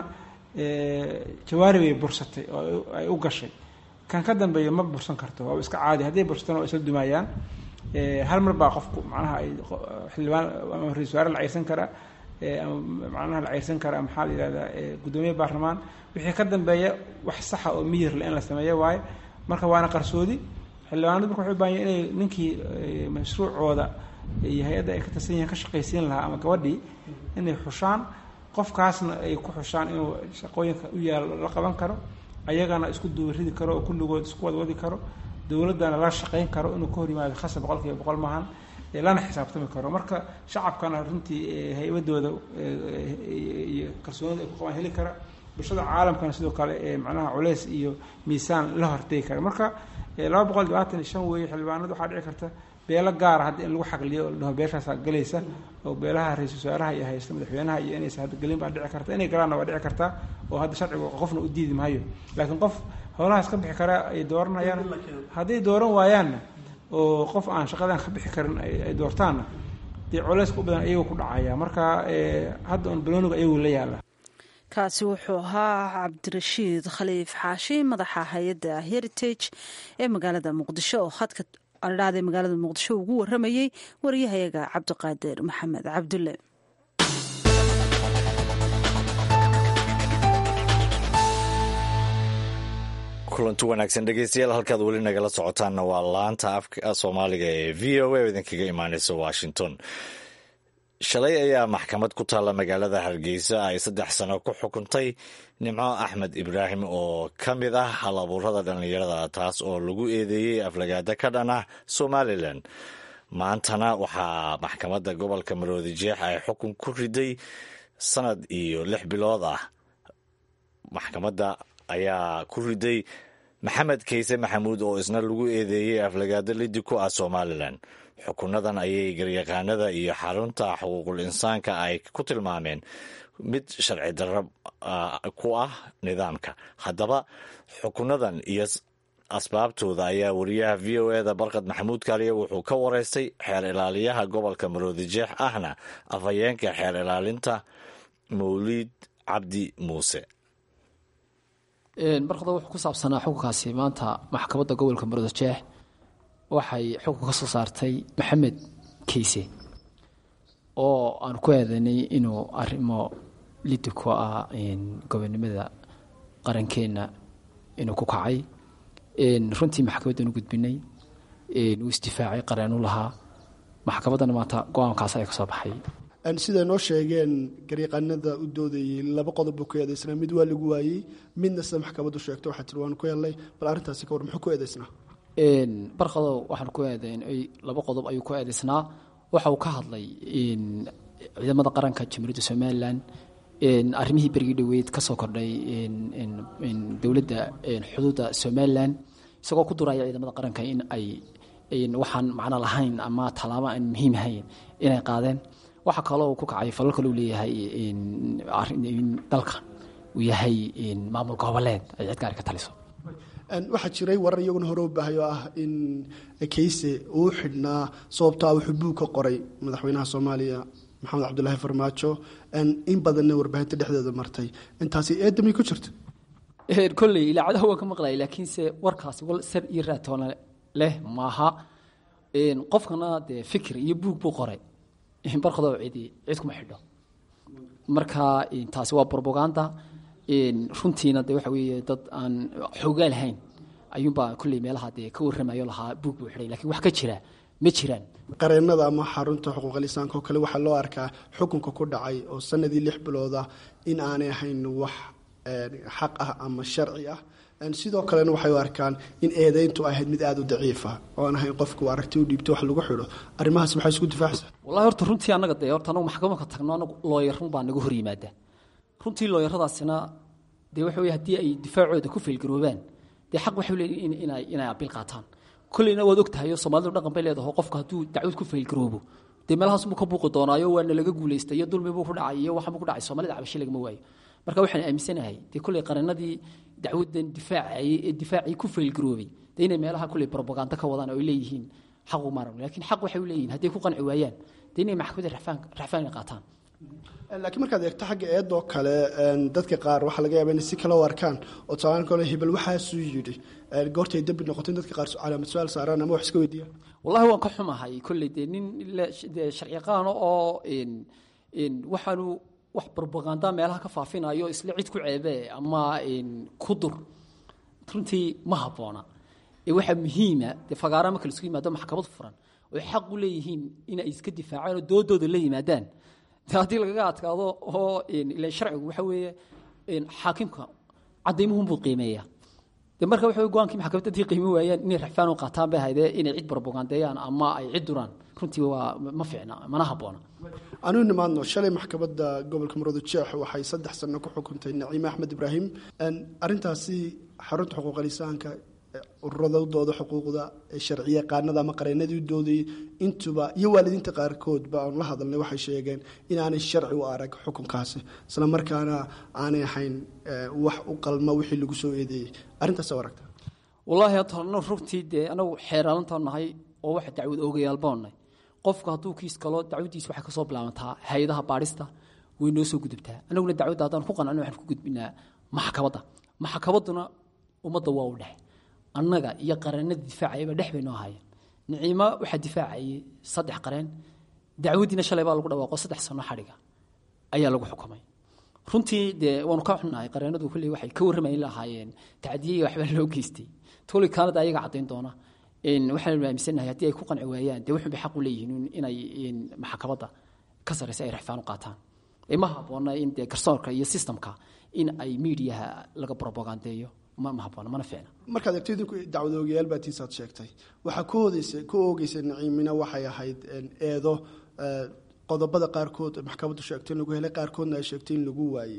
jawaari bay bursatay oo ay u gashay kan ka dambeeya ma bursan karto waa iska caadi hadday bursatana waa isla dumayaan. hal mar baa qofku macnaha ay xildhibaan ama ra-iisul wasaare la ceyrsan kara ama macnaha la ceyrsan kara maxaa la yihahdaa guddoomiye baarlamaan wixii ka dambeeya wax saxa oo miyir le in la sameeyo waayo. marka waana qarsoodi xildhibaanadu marka waxay u baahan yahin inay ninkii mashruucooda iyo hay-adda ay ka tirsan yihiin ka shaqaysiin lahaa ama gabadhii inay xushaan qofkaasna ay ku xushaan inuu shaqooyinka u yaal la qaban karo, ayagana isku duuridi karo oo kulligood isku wada wadi karo, dowladdana la shaqayn karo inuu ka hor yimaado khasab boqolkiiba boqol maahan, lana xisaabtami karo. marka shacabkana runtii hay-adooda iyo kalsoonida ay ku qabaan heli kara, bulshada caalamkana sidoo kale macnaha culeys iyo miisaan la hortegi kara. marka laba boqol labaatan iyo shan weeye xildhibaanada waxaa dhici karta beelo gaara hadda in lagu xaqliyo oo la dhaho beeshaasaa galaysa, oo beelaha ra-iisul wasaaraha iyo haysta madaxweynaha iyo inaysa hadda gelin baa dhici karta, inay galaanna waa dhici kartaa oo hadda sharcigu qofna u diidi maayo. laakiin qof howlahaas ka bixi kara ay dooranayaan, hadday dooran waayaanna oo qof aan shaqadan ka bixi karin ay doortaanna dee culeyska u badan ayagoo ku dhacaya. marka hadda un balooniga ayagu la yaala. kaasi wuxuu ahaa cabdirashiid khaliif xaashi, madaxa hay-adda heritage ee magaalada muqdisho oo hadka aldhaada ee magaalada muqdisho ugu waramayey wariyahayaga cabdiqaadir maxamed cabdulle. kulanti wanaagsan dhegeystayaal, halkaad weli nagala socotaanna waa laanta afka soomaaliga ee v o a oo idinkaga imaaneysa washington. shalay ayaa maxkamad ku taalla magaalada hargeysa ay saddex sano ku xukuntay nimco axmed ibraahim oo ka mid ah hal abuurada dhallinyarada, taas oo lagu eedeeyey aflagaada ka dhan ah somalilan. maantana waxaa maxkamadda gobolka maroodi jeex ay xukun ku riday sanad iyo lix bilood ah. maxkamadda ayaa ku riday maxamed kayse maxamuud oo isna lagu eedeeyey aflagaado lidi ku ah somalilan. xukunadan ayay garyaqaanada iyo xarunta xuquuqul insaanka ay ku tilmaameen mid sharci darro ku ah nidaamka. haddaba xukunadan iyo asbaabtooda ayaa wariyaha v o eda barkad maxamuud kaaliye wuxuu ka wareystay xeer ilaaliyaha gobolka maroodi jeex ahna afhayeenka xeer ilaalinta mawliid cabdi muuse. barkada wuxuu ku saabsanaa xukunkaasi maanta maxkamadda gobolka maroodi jeex waxay xukun ka soo saartay maxamed kayse oo aan ku eedanay inuu arrimo lidi ku ah gobonimada qarankeenna inuu ku kacay. runtii maxkamaddan u gudbinay, uu isdifaacay qareen u lahaa. maxkamaddana maanta go-aankaas ayaa ka soo baxay. siday noo sheegeen garyaqaanada u doodayey laba qodob buu ku eedaysnaa, mid waa lagu waayey, midna sida maxkamaddu sheegto waxaa tiri waan ku helnay. bal arrintaasi ka war muxuu ku eedaysnaa? barkado waxaan ku eedayn laba qodob ayuu ku eedaysnaa. waxa uu ka hadlay ciidamada qaranka jamhuuriyadda somalilan, arrimihii berigii dhoweyd ka soo kordhay dowladda xuduudda somalilan, isagoo ku duraya ciidamada qaranka in ay waxaan macno lahayn ama tallaabo aan muhiim ahayn inay qaadeen. waxaa kaloo uu ku kacay falal kale uu leeyahay dalkan uu yahay maamul goboleed ay cid gaari ka taliso. waxaa jiray warar iyaguna hore u baahay oo ah in kayse uu xidhnaa sababtaa wuxuu buug ka qoray madaxweynaha soomaaliya maxamed cabdulaahi farmaajo, in badanna warbaahinta dhexdeeda martay. intaasi eedamay ku jirta kolley ilaacadaha waa ka maqlaya, laakiinse warkaasi wal sar iyo raatoona leh maaha. qofkana dee fikir iyo buug buu qoray, barkadoo cidi cid kuma xidho. marka taasi waa propaganda. runtiina de waxa weeye dad aan xoogaa lahayn ayuunbaa kolley meelaha dee ka warramayo lahaa buug buu xidhay, lakiin wax ka jira ma jiraan. qareenada ama xarunta xuquuqul insaanka oo kale waxaa loo arkaa xukunka ku dhacay oo sanadii lix bilooda in aanay ahayn wax xaq ah ama sharci ah. sidoo kalena waxay u arkaan in eedayntu ahayd mid aada u daciifa oo aan ahayn qofku aragti u dhiibto wax lagu xidho. arrimahaas maxay isku difaacaysaa? wallahi horta runtii annaga dee horta anagu maxkamadka tagno anagu looyarun baa naga hor yimaada. runtii looyaradaasina dee waxa weye haddii ay difaacooda ku feelgaroobaan dee xaq waxay leeyihin inay inay abiil qaataan. kolleyna waad og tahay oo soomaalidu dhaqan bay leedahay qofka hadduu dacwad ku feelgaroobo dee meelahaas buu ka buuqi doonaayo waana laga guulaystay iyo dulmi buu ku dhacay iyo waxa buu ku dhacay soomaalida cabasho lagama waayo. marka waxaan aaminsanahay dee kolley qareenadii dacwadan difaacayay ee difaacii ku feelgaroobay dee inay meelaha kolley propaganda ka wadaan oo ay leeyihiin xaq u maran, laakiin xaq waxay u leeyihiin hadday ku qanci waayaan dee inay maxkamadda rafaan rafaan qaataan. laakiin markaad eegto xagga eedoo kale dadka qaar waxaa laga yaaba inay si kala u arkaan oo tusaale kale hebel waxaasuu yidhi goortay dembi noqotay dadka qaar calaamad su-aal saaraan ama wax iska weydiiyaan. wallahi waan ka xumahay kolley dee nin sharciyaqaano oo waxaanu wax propaganda meelaha ka faafinayo isla cid ku ceebee ama ku dur runtii ma habboona. waxaa muhiima dee fagaara marka laisku yimaado maxkamad furan oo xaq u leeyihiin inay iska difaacaan oo doodooda la yimaadaan haddii lagaga adkaado oo ila sharcigu waxa weeye xaakimka cadaymuhunbuu qiimeeya de marka waxa go-aankii maxkamadda haddii qiimo waayaan inay raxfaan u qaataan bay ahaydee inay cid barbogaandeeyaan ama ay cid duraan runtii waa ma fiicna mana habboona anuu nimaadno shalay maxkamadda gobolka Maroodijeex waxay saddex sano ku xukuntay Naciime Axmed Ibraahim arrintaasi xarunta xuquuqul insaanka ururadooda xuquuqda sharciye qaanada ama qareenadii doodii intuba iyo waalidiinta qaarkood ba aan la hadalnay waxay sheegeen in aanay sharci u arag xukunkaasi isla markaana aanay ahayn wax u qalma wixii lagu soo eedeeyay arrintaas waragta wallahi hadana runtii de anagu xeeraalantaan nahay oo wax dacwad oogayaal baanay qofka hadduu kiis kalo dacwadiisa waxay ka soo bilaabantaa hay'adaha baarista way noo soo gudubtaa anaguna dacwadda haddaan ku qanacno waxaan ku gudbinaa maxkamadda maxkamadduna ummadda waa u dhex annaga iyo qareenada difaacayba dhex bay noo haayeen Naciime waxaa difaacayay saddex qareen dacwadiina shalay baa lagu dhawaaqo saddex sano xadhiga ayaa lagu xukumay runtii dee waanu ka xunnahay qareenadu kulli waxay ka warramayn lahaayeen tacdiyey waxba loo geystay toli kaanada ayaga caddayn doona in waxaan aaminsanahay haddii ay ku qanci waayaan dee wuxuu xaq u leeyihiin inay maxkamadda ka sareysa ay raxfaan u qaataan ima habboona in dee garsoorka iyo systemka in ay miidiyaha laga propagandeeyo ma habboona mana fiicna markaad egto idinku dacwadoogayaal baa tiisaad sheegtay waxaa ku hoodaysa ku oogeysay Naciimina waxay ahayd eedo qodobada qaarkood maxkamaddu sheegtay in lagu helay qaarkoodna ay sheegtay in lagu waayey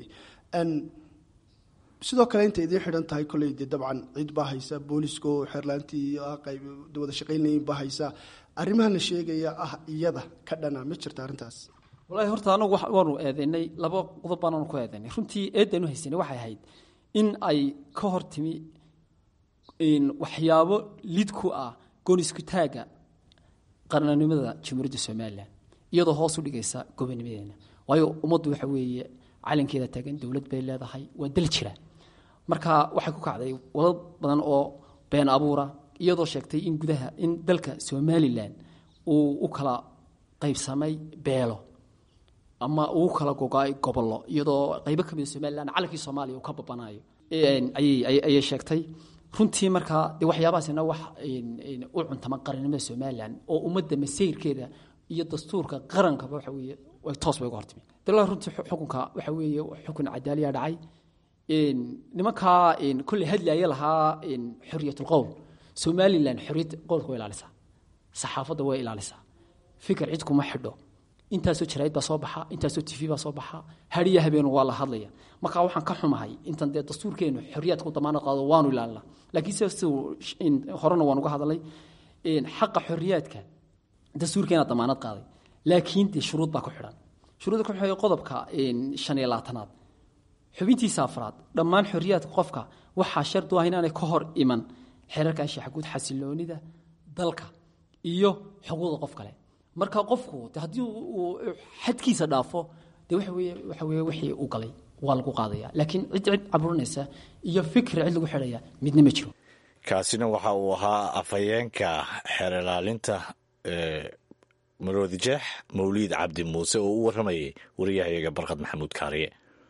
sidoo kale inta idin xidhan tahay koley dee dabcan cid baa haysa booliska oo xeerlaantii qayb wada shaqaynayeen baa haysa arrimahan la sheegaya ah iyada ka dhana ma jirta arrintaas wallahi horta anagu waanu eedeynay laba qodob baan ku eedeynay runtii eedaynu haysanay waxay ahayd in ay ka hortimi in waxyaabo lid ku ah goonisku taaga qarannimada Jamhuuriyadda Soomaaliland iyadoo hoos u dhigaysa gobonnimadeena waayo ummaddu waxa weeye calankeeda taagan dawlad bay leedahay waa dal jira marka waxay ku kacday wadad badan oo been abuura iyadoo sheegtay in gudaha in dalka Soomaaliland uu u kala qaybsamay beelo ama uu kala go'ay gobollo iyadoo qaybo ka mid Soomaaliland calankii Soomaaliya uu ka babanayo ay ay sheegtay runtii marka de waxyaabaasina wax u cuntama qarannimada Soomaaliland oo ummadda masiirkeeda iyo dastuurka qaranka waxa weeye way toos bay uga hortimi dalka runtii xukunka waxa weeye xukun cadaaliya dhacay in nimanka in kulli hadlaaya lahaa in xuriyatul qowl Soomaaliland xuriyad qowlka way ilaalisaa saxaafadda way ilaalisaa fikir cid kuma xidho intaasoo jarayd baa soo baxa intaasoo T V baa soo baxa hariya habeen waa la hadlaya marka waxaan ka xumahay intan dee dastuurkeenu xuriyad ku damaanad qaado waanu ilaalina laakiin sidoo in horena waan uga hadalay in xaqa xuriyadka dastuurkeena damaanad qaaday laakiin dee shuruud baa ku xidhan shuruudda ku xidhan qodobka in shan iyo labaatanaad xubintiisa afraad dhammaan xuriyadka qofka waxaa shardi ah inaanay ka hor iman xeerarka anshaxa guud xasiloonida dalka iyo xuquuqda qof kale marka qofku haddii uu xadkiisa dhaafo de waxa weeye waxa weeye wixii uu galay waa lagu qaadaya laakiin cid cid caburinaysa iyo fikir cid lagu xidhaya midna ma jiro kaasina waxa uu ahaa afhayeenka xeer ilaalinta Maroodijeex Mawliid Cabdi Muuse oo u waramayay wariyahayaga Barkad Maxamuud Kaariye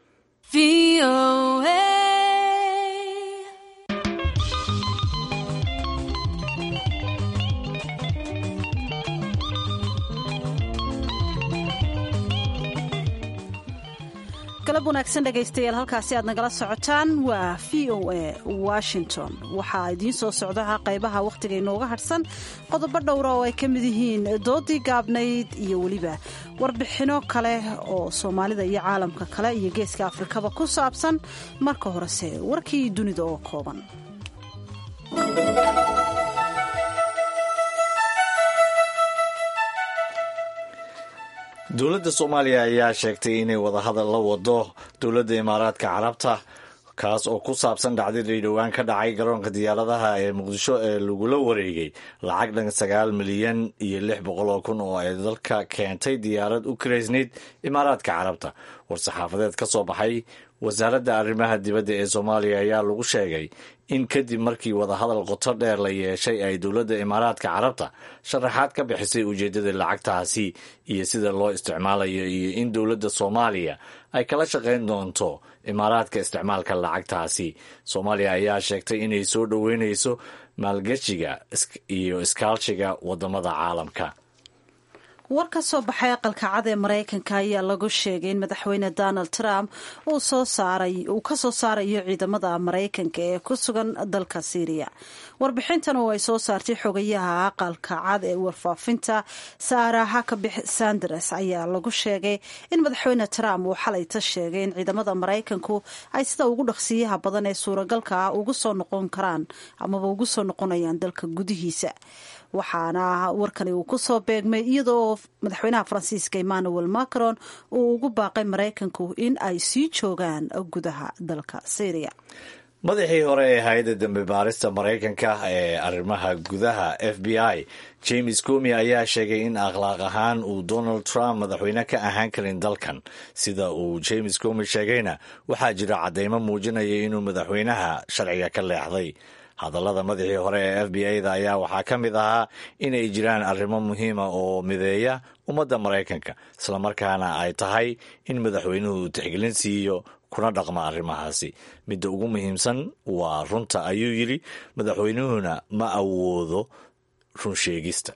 galab wanaagsan dhegaystayaal halkaasi aad nagala socotaan waa v o a Washington waxaa idiin soo socda qaybaha wakhtiga inooga hadhsan qodobo dhowra oo ay ka mid yihiin doodii gaabnayd iyo weliba warbixino kale oo Soomaalida iyo caalamka kale iyo geeska Afrikaba ku saabsan marka horese warkii dunida oo kooban dowladda Soomaaliya ayaa sheegtay inay wada hadal la wado dowladda Imaaraadka Carabta kaas oo ku saabsan dhacdadii dhowaan ka dhacay garoonka diyaaradaha ee Muqdisho ee lagula wareegay lacag dhan sagaal milyan iyo lix boqol oo kun oo ay dalka keentay diyaarad u kireysnayd Imaaraadka Carabta war-saxaafadeed ka soo baxay wasaaradda arrimaha dibadda ee Soomaaliya ayaa lagu sheegay in kadib markii wadahadal qoto dheer la yeeshay ay dowladda Imaaraadka Carabta sharaxaad ka bixisay ujeedada lacagtaasi iyo sida loo isticmaalayo iyo in dowladda Soomaaliya ay kala shaqayn doonto Imaaraadka isticmaalka lacagtaasi Soomaaliya ayaa sheegtay inay soo dhaweynayso maalgashiga iyo iskaashiga wadamada caalamka war ka soo baxay aqalka cad ee maraykanka ayaa lagu sheegay in madaxweyne donald trump uu soo saaray uu ka soo saarayo ciidamada maraykanka ee ku sugan dalka syriya warbixintan oo ay soo saartay xogayaha aqalka cad ee warfaafinta sarah huckabee sanders ayaa lagu sheegay in madaxweyne trump uu xalayta sheegay in ciidamada maraykanku ay sida ugu dhaqsiyaha badan ee suuragalka ah ugu soo noqon karaan amaba ugu soo noqonayaan dalka gudihiisa waxaana warkani uu ku soo beegmay iyadoo madaxweynaha faransiiska emmanuel macron uu ugu baaqay maraykanku in ay sii joogaan gudaha dalka syria madaxii hore ee hay-adda dambe baarista maraykanka ee arrimaha gudaha f b i james comey ayaa sheegay in akhlaaq ahaan uu donald trump madaxweyne ka ahaan karin dalkan sida uu james comey sheegayna waxaa jira caddeymo muujinaya inuu madaxweynaha sharciga ka leexday hadallada madaxii hore ee f b i-da ayaa waxaa ka mid ahaa inay jiraan arrimo muhiima oo mideeya ummadda maraykanka islamarkaana ay tahay in madaxweynuhu tixgelin siiyo kuna dhaqma arrimahaasi midda ugu muhiimsan waa runta ayuu yidhi madaxweynuhuna ma awoodo run sheegista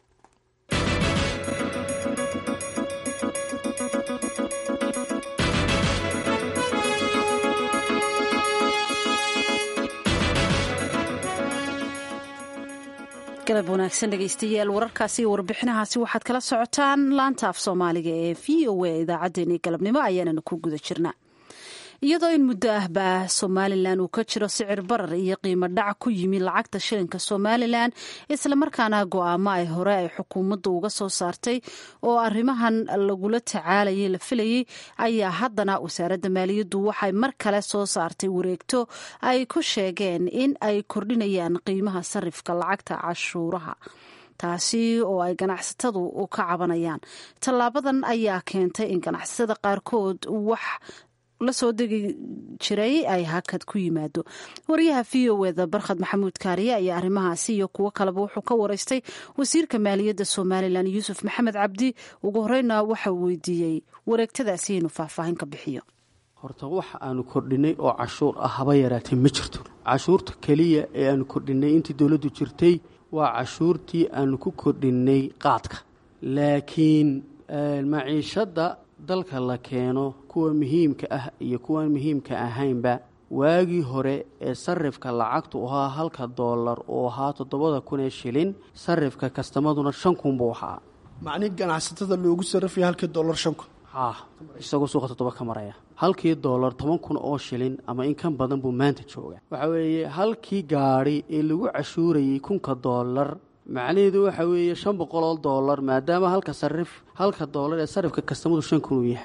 galab wanaagsan dhegaystayaal wararkaasi iyo warbixinahaasi waxaad kala socotaan laanta af soomaaliga ee v o a idaacaddeenii galabnimo ayaanana ku guda jirna iyadoo in muddo ahba somalilan uu ka jiro sicir barar iyo qiimo dhac ku yimi lacagta shilinka somalilan islamarkaana go-aamo ay hore ay xukuumaddu uga soo saartay oo arrimahan lagula tacaalayay la filayay ayaa haddana wasaaradda maaliyaddu waxay mar kale soo saartay wareegto ay ku sheegeen in ay kordhinayaan qiimaha sarifka lacagta cashuuraha taasi oo ay ganacsatadu ka cabanayaan tallaabadan ayaa keentay in ganacsatada qaarkood wax la soo degi jiray ay hakad ku yimaado wariyaha v o eda barkhad maxamuud kaariye ayaa arrimahaasi iyo kuwo kaleba wuxuu ka waraystay wasiirka maaliyadda somalilan yuusuf maxamed cabdi ugu horeyna waxa uu weydiiyey wareegtadaasi inuu faahfaahin ka bixiyo horta wax aanu kordhinay oo cashuur ah haba yaraatay ma jirto cashuurta keliya ee aanu kordhinay intii dowladdu jirtay waa cashuurtii aanu ku kordhinay qaadka laakiin maciishadda dalka la keeno kuwa muhiimka ah iyo kuwaan muhiimka ahaynba waagii hore ee sarifka lacagtu ahaa halka doolar oo ahaa toddobada kun ee shilin sarifka kastamaduna shan kun buu ahaa macni ganacsatada loogu sarrifaya halkii doolar shan kun haa isagoo suuqa toddoba ka maraya halkii doolar toban kun oo shilin ama in kan badan buu maanta jooga waxa weeye halkii gaadhi ee lagu cashuurayay kunka doolar macnaheedu waxa weeye shan boqol oo doolar maadaama halka sarif halka doolar ee sarifka kastamadu shan kun uu yahay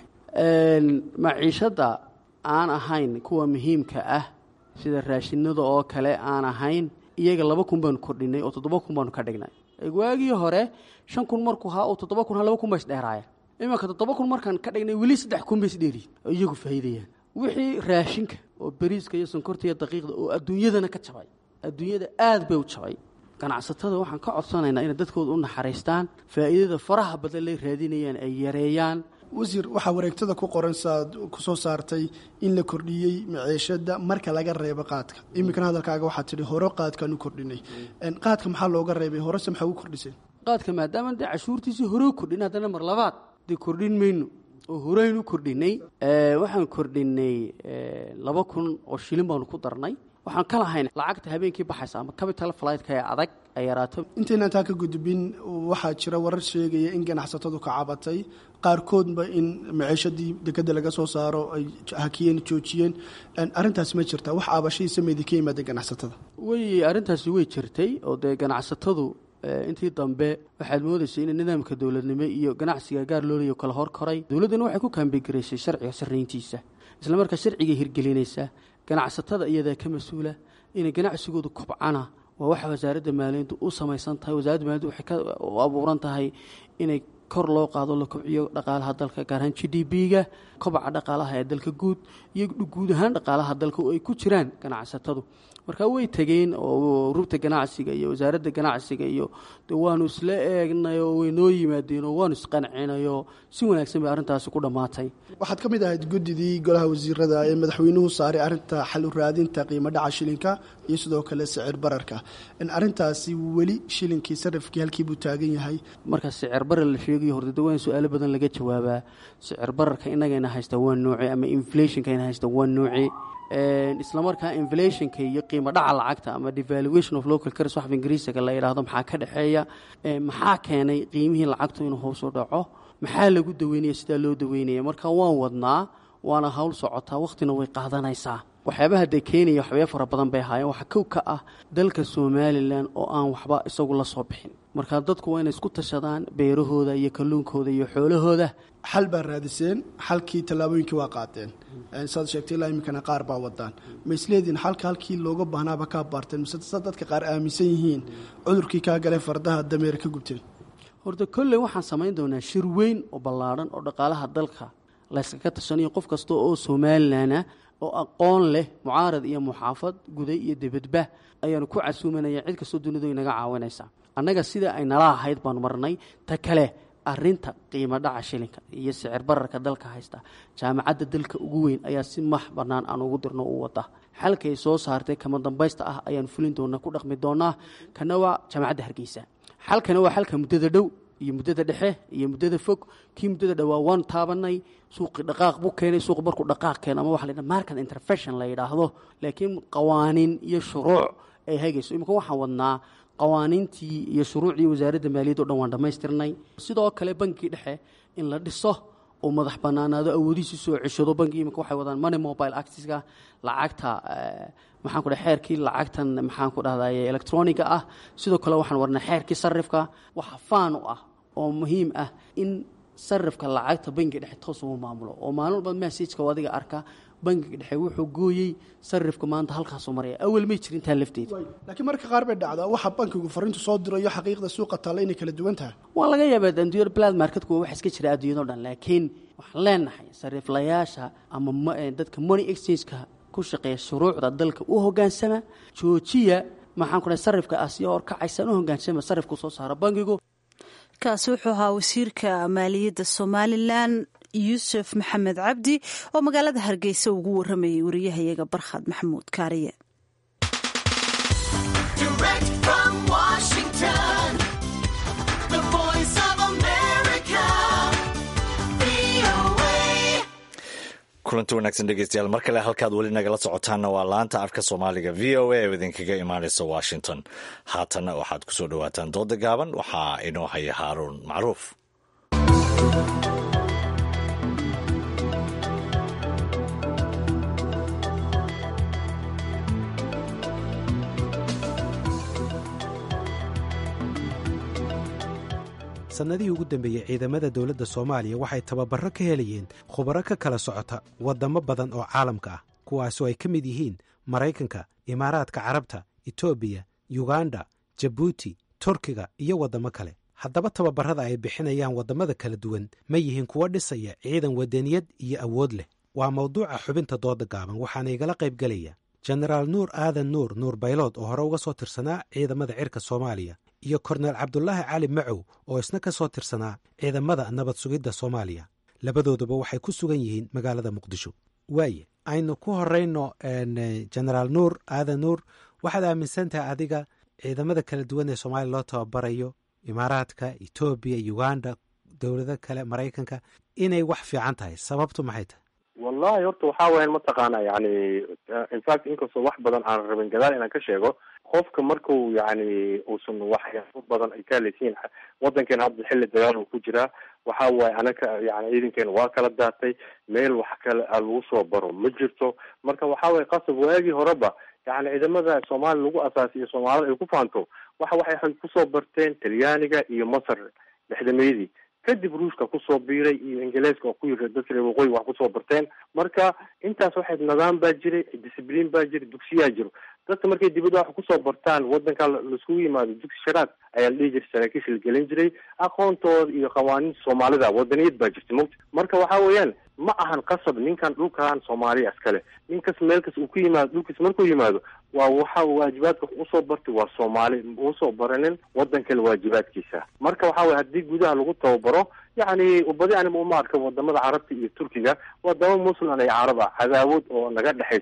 maciishadda aan ahayn kuwa muhiimka ah sida raashinada oo kale aan ahayn iyaga laba kun baanu kordhinay oo toddoba kun baanu ka dhignay waagii hore shan kun markuu haa oo toddoba kun ha laba kun ba isdheeraaya imanka toddoba kun markaan ka dhignay weli saddex kun ba isdheeriyin oo iyagu faa'iidayaan wixii raashinka oo bariiska iyo sonkorta iyo daqiiqda oo adduunyadana ka jabay adduunyada aad bay u jabay ganacsatada waxaan ka codsanaynaa inay dadkooda u naxariistaan faa'iidada faraha badan lay raadinayaan ay yareeyaan wasiir waxaa wareegtada ku qoran saaad ku soo saartay in la kordhiyey maciishada marka laga reebo qaadka iminkana hadalkaaga waxaa tidhi hore qaadkaan u kordhinay qaadka maxaa looga reebay horese maxaa u kordhiseen qaadka maadaama dee cashuurtiisii hore u kordhin haddana mar labaad dee kordhin mayno oo horeynu kordhinay waxaan kordhinay laba kun oo shilin baanu ku darnay waxaan ka lahayn lacagta habeenkii baxaysa ama capital flightka ee adag ay yaraato intaynan taa ka gudbin waxaa jira warar sheegaya in ganacsatadu ka cabatay qaarkoodba in maciishadii dekeda laga soo saaro ay hakiyeen joojiyeen arrintaasi ma jirtaa wax aabashadii sameydii ka yimaada ganacsatada way arrintaasi way jirtay oo dee ganacsatadu intii dambe waxaad moodaysay in nidaamka dowladnimo iyo ganacsiga gaar loolayo kala hor koray dowladduna waxay ku kaambigaraysay sharciga sarrayntiisa isla markaa sharcigay hirgelinaysaa ganacsatada iyadaa ka mas-uula inay ganacsigoodu kobcana waa waxa wasaaradda maaliyaddu u samaysan tahay wasaaradda maaliyaddu waxay ka u abuuran tahay inay kor loo qaado la kobciyo dhaqaalaha dalka gaar ahaan g d b-ga kobaca dhaqaalaha ee dalka guud iyo guud ahaan dhaqaalaha dalka oo ay ku jiraan ganacsatadu markaa way tegeen oo rugta ganacsiga iyo wasaaradda ganacsiga iyo de waanu isla eegnay oo way noo yimaadeen oo waanu isqancinayoo si wanaagsan bay arrintaasi ku dhammaatay waxaad ka mid ahayd guddidii golaha wasiirada ee madaxweynuhu saaray arrinta xal u raadinta qiimo dhaca shilinka iyo sidoo kale sicir bararka in arrintaasi weli shilinkii sarifkii halkii buu taagan yahay marka sicir barar la sheeg sheegayo hordada waa in su-aalo badan laga jawaabaa sicir bararka innagayna haysta waa nooci ama inflationkayna haysta waa nooci islamarkaa inflationka iyo qiimo dhaca lacagta ama devaluation of local currency wax ingiriisiga la yidhaahdo maxaa ka dhexeeya maxaa keenay qiimihii lacagtu inuu hoos u dhaco maxaa lagu daweynaya sidaa loo daweynaya marka waan wadnaa waana hawl socotaa wakhtina way qaadanaysaa waxyaabaha dee keenaya waxyaaba fara badan bay ahaayeen waxaa kow ka ah dalka somalilan oo aan waxba isagu la soo bixin marka dadku waa inay isku tashadaan beerahooda iyo kalluunkooda iyo xoolahooda xal baa raadiseen xalkii tallaabooyinkii waa qaateen saad sheegtay ilaa iminkana qaar baa wadaan ma isleediin xalka halkii looga baahnaaba kaa baarteen mise sa dadka qaar aaminsan yihiin cudurkii kaa galee fardaha dameer ka gubteen horta kolley waxaan samayn doonaa shir weyn oo ballaadhan oo dhaqaalaha dalka layskaga tashanayo qof kasta oo somalilanah oo aqoon leh mucaarad iyo muxaafad guday iyo dibadba ayaanu ku casuumanaya cid kastoo dunidu inaga caawinaysa annaga sida ay nala ahayd baanu marnay ta kale arinta qiimo dhaca shilinka iyo sicir bararka dalka haysta jaamacadda dalka ugu weyn ayaa si max bannaan aan ugu dirno u wada xalkay soo saartay kama dambaysta ah ayaan fulin doonaa ku dhaqmi doonaa kana waa jaamacadda hargeysa xalkana waa xalka muddada dhow iyo muddada dhexe iyo muddada fog kii muddada dhowaa waan taabanay suuqi dhaqaaq buu keenay suuq markuu dhaqaaq keeno ama waxa la yidhaha market intervention la yidhaahdo laakiin qawaaniin iyo shuruuc ay hagayso imika waxaan wadnaa qawaaniintii iyo shuruucdii wasaaradda maaliyadda o dhan waan dhammaystirnay sidoo kale bankii dhexe in la dhiso oo madax bannaanaado awoodihiisi soo ceshado banki imika waxay wadaan money mobile actiska lacagta maxaan ku dhahay xeerkii lacagtan maxaan ku dhahdaye electroniga ah sidoo kale waxaan warnay xeerkii sarifka waxa faan u ah oo muhiim ah in sarifka lacagta bankiga dhexe toos uu maamulo oo maalin walba messageka adiga arka bankiga dhexe wuxuu gooyey sarifka maanta halkaasuu maraya awal may jirin taa lafteeda laakiin marka qaar bay dhacdaa waxa bankigu fariintu soo diro iyo xaqiiqda suuqa taalla inay kala duwan tahay waa laga yaabaa adduunyada blood marketku wax iska jira adduunyada o dhan laakiin waxaan leenahay sariflayaasha ama dadka money exchange-ka ku shaqeeya shuruucda dalka u hoggaansama joojiya maxaan ku dhahay sarifka asiya horkacaysan u hoggaansama sarifku soo saara bankigu kaasi wuxuu ahaa wasiirka maaliyadda somalilan yuusuf maxamed cabdi oo magaalada hargeysa ugu waramayay wariyahayaga barkhad maxamuud kaariye kulanti wanaagsan dhegeystayaal mar kale halkaad weli nagala socotaanna waa laanta afka soomaaliga v o a oo idinkaga imaanaysa washington haatanna waxaad ku soo dhowaataan dooda gaaban waxaa inoo haya haaruun macruuf sannadihii ugu dambeeyey ciidamada dowladda soomaaliya waxay tababarro ka helayeen khubaro ka kala socota waddamo badan oo caalamka ah kuwaasoo ay ka mid yihiin maraykanka imaaraadka carabta etoobiya yuganda jabuuti turkiga iyo waddamo kale haddaba tababarrada ay bixinayaan waddamada kala duwan ma yihiin kuwo dhisaya ciidan wadaniyad iyo awood leh waa mawduuca xubinta dooda gaaban waxaana igala qayb gelaya jenaraal nuur aadan nuur nuur baylood oo hore uga soo tirsanaa ciidamada cirka soomaaliya iyo korneel cabdulaahi cali macow oo isna ka soo tirsanaa ciidamada nabad sugidda soomaaliya labadooduba waxay ku sugan yihiin magaalada muqdisho waaye aynu ku horeyno jenaraal nuur aadan nuur waxaad aaminsan tahay adiga ciidamada kala duwan ee soomaaliya loo tababarayo imaaraadka etoobiya uganda dowlado kale maraykanka inay wax fiican tahay sababtu maxay tahay wallahi horta waxaa weyan mataqaana yani infact inkastoo wax badan aan rabin gadaal inaan ka sheego qofka marku yani uusan waxyaabo badan ay ka haleysiin wadankeena hadda xilli dagaal uu ku jiraa waxa waaye anaka yani ciidankeena waa kala daatay meel wax kale lagu soo baro ma jirto marka waxa waye qasab waagii horeba yani ciidamada soomaaliya lagu asaasiyo soomaalida ay ku faanto waxa waxay kusoo barteen talyaaniga iyo masar lixdameydii kadib ruushka kusoo biiray iyo ingiliiska oo ku yiri dadka reer waqooyi wax kusoo barteen marka intaas waxay nidaam baa jiray discipline baa jiray dugsiyaa jiro dadka markay dibadda wax kusoo bartaan wadanka laiskugu yimaado dugsi sharaad ayaa la dhihi jiray saraakiisha la gelin jiray aqoontooda iyo qawaaniinta soomaalida wadaniyad baa jirta mogta marka waxa weeyaan ma ahan qasab ninkan dhulkan soomaaliya iskale ninkas meelkas uu ku yimaado dhulkiis markuu yimaado waa waxa waajibaadka usoo bartay waa soomaali usoo baranin wadan kale waajibaadkiisa marka waxa weye haddii gudaha lagu tababaro yani badi anima uma arka wadamada carabta iyo turkiga wadamo muslim ay carab ah cadaawad oo naga dhexayso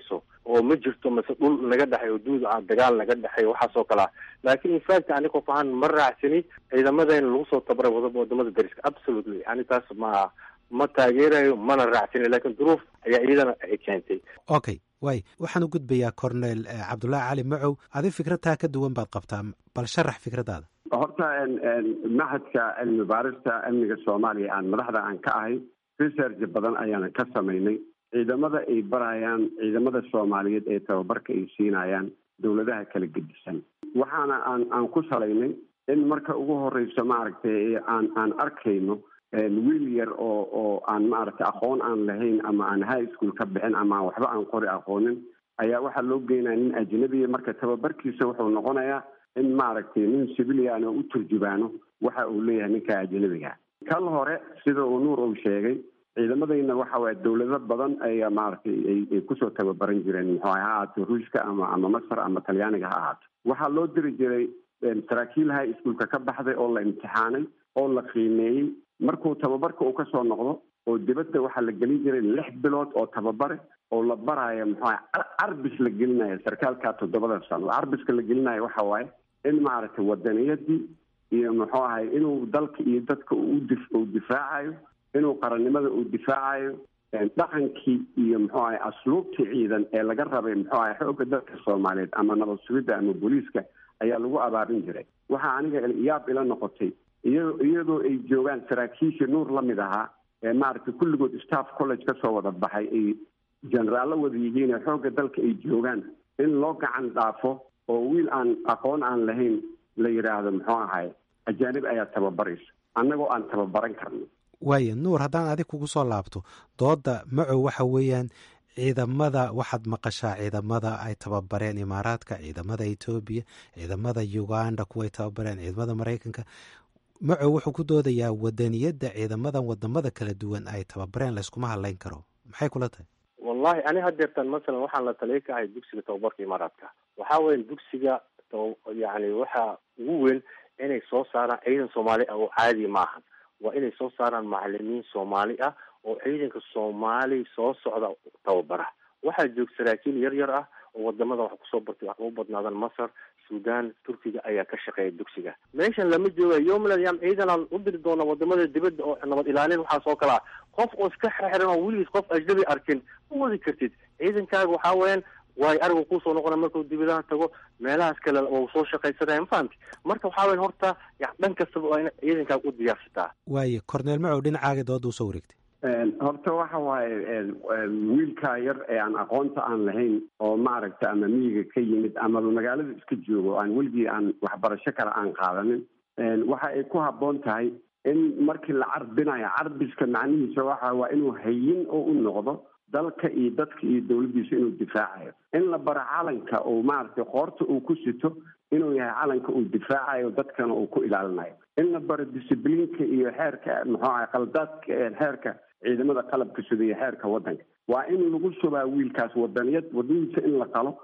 oo ma jirto mase dhul naga dhexay oo duud ah dagaal naga dhexay waxaas oo kale ah laakiin infact ani qof ahaan ma raacsani ciidamadeena lagu soo tabaray wadamada dariska absolutely ani taas ma ma taageerayo mana raacsani laakiin duruuf ayaa iyadana ay keentay. okay way waxaan u gudbayaa cornel cabdullaahi cali macow adi fikradaa ka duwan baad qabtaa bal sharax fikradaada. horta maxadka cilmi baarista amniga soomaaliya aan madaxda aan ka ahay research badan ayaan ka samaynay ciidamada ay barayaan ciidamada soomaaliyeed ee tababarka ay siinayaan dowladaha kala gedisan waxaana aan aan ku salaynay in marka ugu horeyso maaragtay aan aan arkayno wiil yar oo oo aan maaragtay aqoon aan lahayn ama aan high school ka bixin ama waxba aan qori aqoonin ayaa waxaa loo geynaya nin ajnabiya marka tababarkiisa wuxuu noqonayaa in maaragtay nin civilian oo u turjubaano waxa uu leeyahay ninka ajnabiga kal hore sida uu nuur uu sheegay ciidamadayna waxa waaye dowlado badan ayaa maaragtay ay kusoo tababaran jireen muxuu ha ahaato ruushka ama ama masar ama talyaaniga ha ahaato waxaa loo diri jiray saraakiil high schoolka ka baxday oo la imtixaanay oo la qiimeeyey markuu tababarka uu kasoo noqdo oo dibadda waxaa la gelin jiray lix bilood oo tababare oo la baraayo muxuu aha carbis la gelinayo sarkaalka toddobada sano carbiska la gelinayo waxa waaye in maaragtay wadaniyadii iyo muxuu ahay inuu dalka iyo dadka uu difaacayo inuu qarannimada uu difaacayo dhaqankii iyo muxuu ahay asluubtii ciidan ee laga rabay muxuu ahay xoogga dalka soomaaliyeed ama nabad sugidda ama booliiska ayaa lagu abaarin jiray waxaa aniga yaab ila noqotay iya iyadoo ay joogaan saraakiisha nuur la mid ahaa ee maaragtay kulligood staff college kasoo wada baxay ay generaallo wada yihiin ee xoogga dalka ay joogaan in loo gacan dhaafo oo wiil aan aqoon aan lahayn la yidhaahdo muxuu ahay ajaanib ayaa tababaraysa annagoo aan tababaran karno waaya nuur haddaan adig kugu soo laabto dooda macow waxa weeyaan ciidamada waxaad maqashaa ciidamada ay tababareen imaaraadka ciidamada etoobiya ciidamada uganda kuwaay tababareen ciidamada maraykanka macow wuxuu ku doodayaa wadaniyadda ciidamadan wadamada kala duwan ay tababareen layskuma hadlayn karo maxay kula tahay wallahi ani hadeertan masalan waxaan la taliya ka ahay dugsiga tababarka imaaraadka waxaa weya dugsiga yani waxa ugu weyn inay soo saaraan ciidan soomaali ah oo caadi maahan waa inay soo saaraan macalimiin soomaali ah oo ciidanka soomaali soo socda tababara waxaa joog saraakiil yar yar ah oo wadamada wax kusoo bartay wax ugu badnaadan masar sudan turkiga ayaa ka shaqeeya dugsiga meeshan lama jooga yomlad yam ciidan aan u diri doona wadamada dibadda oo nabad ilaalin waxaas oo kale ah qof oo iska xirxiran oo weligiis qof ajnabi arkin ma wadi kartid ciidankaaga waxaa weeyaan waayo arigu kuusoo noqona markuu dibadaha tago meelahaas kale oo soo shaqaysanaya ma fahamti marka waxaa weyan horta ya dhan kastaba waa in ciidankaaga u diyaarsataa waaye cornel macow dhinacaaga dooda usoo wareegtay horta waxa waaye wiilkaa yar ee aan aqoonta aan lahayn oo maaragta ama miyiga ka yimid ama magaalada iska joogo aan weligii aan waxbarasho kale aan qaadanin waxa ay ku habboon tahay in markii la carbinayo carbiska macnihiisa waxa waa inuu hayin oo u noqdo dalka iyo dadka iyo dawladdiisa inuu difaacayo in la baro calanka oo maaragtay qoorta uu ku sito inuu yahay calanka uu difaacayo dadkana uu ku ilaalinayo in la baro discibliinka iyo xeerka muxuu ahay qaldaadka xeerka ciidamada qalabka sida iyo xeerka waddanka waa in lagu shubaa wiilkaas wadaniyad wadanihiisa in la qalo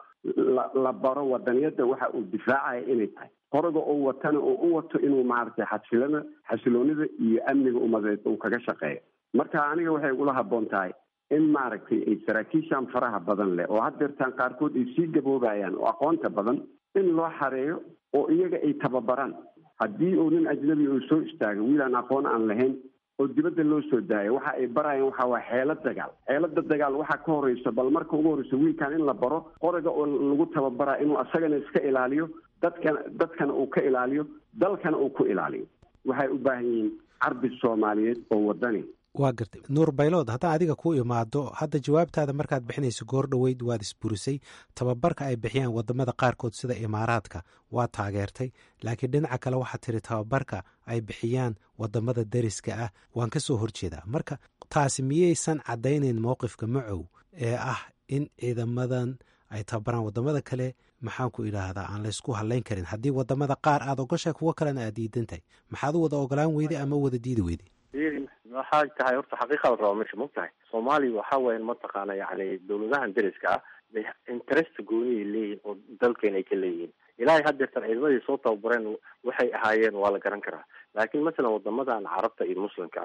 la baro wadaniyadda waxa uu difaacaya inay tahay qoroga uu watana oo u wato inuu maaragtay xasilada xasiloonida iyo amniga umadeed uu kaga shaqeeyo marka aniga waxay ula habboon tahay in maaragtay ay saraakiishan faraha badan leh oo haddeertaan qaarkood ay sii gaboobayaan oo aqoonta badan in loo xareeyo oo iyaga ay tababaraan haddii uu nin ajnabi uu soo istaago wiilaan aqoon aan lahayn oo dibadda loo soo daayo waxa ay barayaan waxa waa xeelad dagaal xeelada dagaal waxaa ka horeysa bal marka ugu horeysa wiilkan in la baro qoriga oo lagu tababaraa inuu asagana iska ilaaliyo dadkana dadkana uu ka ilaaliyo dalkana uu ku ilaaliyo waxay u baahan yihiin carbis soomaaliyeed oo wadani waa gartay nuur baylood haddaan adiga ku imaado hadda jawaabtaada markaad bixinayso goor dhoweyd waad isburisay tababarka ay bixiyaan wadamada qaarkood sida imaaraadka waa taageertay laakiin dhinaca kale waxaad tiri tababarka ay bixiyaan wadamada dariska ah waan ka soo horjeedaa marka taasi miyaysan caddaynayn mowqifka macow ee ah in ciidamadan ay tababaraan wadamada kale maxaan ku idhaahdaa aan laysku hadlayn karin haddii wadamada qaar aad ogoshay kuwo kalena aad diidan tahay maxaad u wada ogolaan weyday ama u wada diidi weyday waxaa tahay horta xaqiiqa la raba meesha ma tahay soomaaliya waxaa weyan mataqaana yani dawladahan dariska ah bay interest gooniay leeyihin oo dalkeena ay ka leeyihiin ilaahay hadeertan ciidamadii soo tababareen waxay ahaayeen waa la garan karaa laakiin masalan wadamadan carabta iyo muslimka ah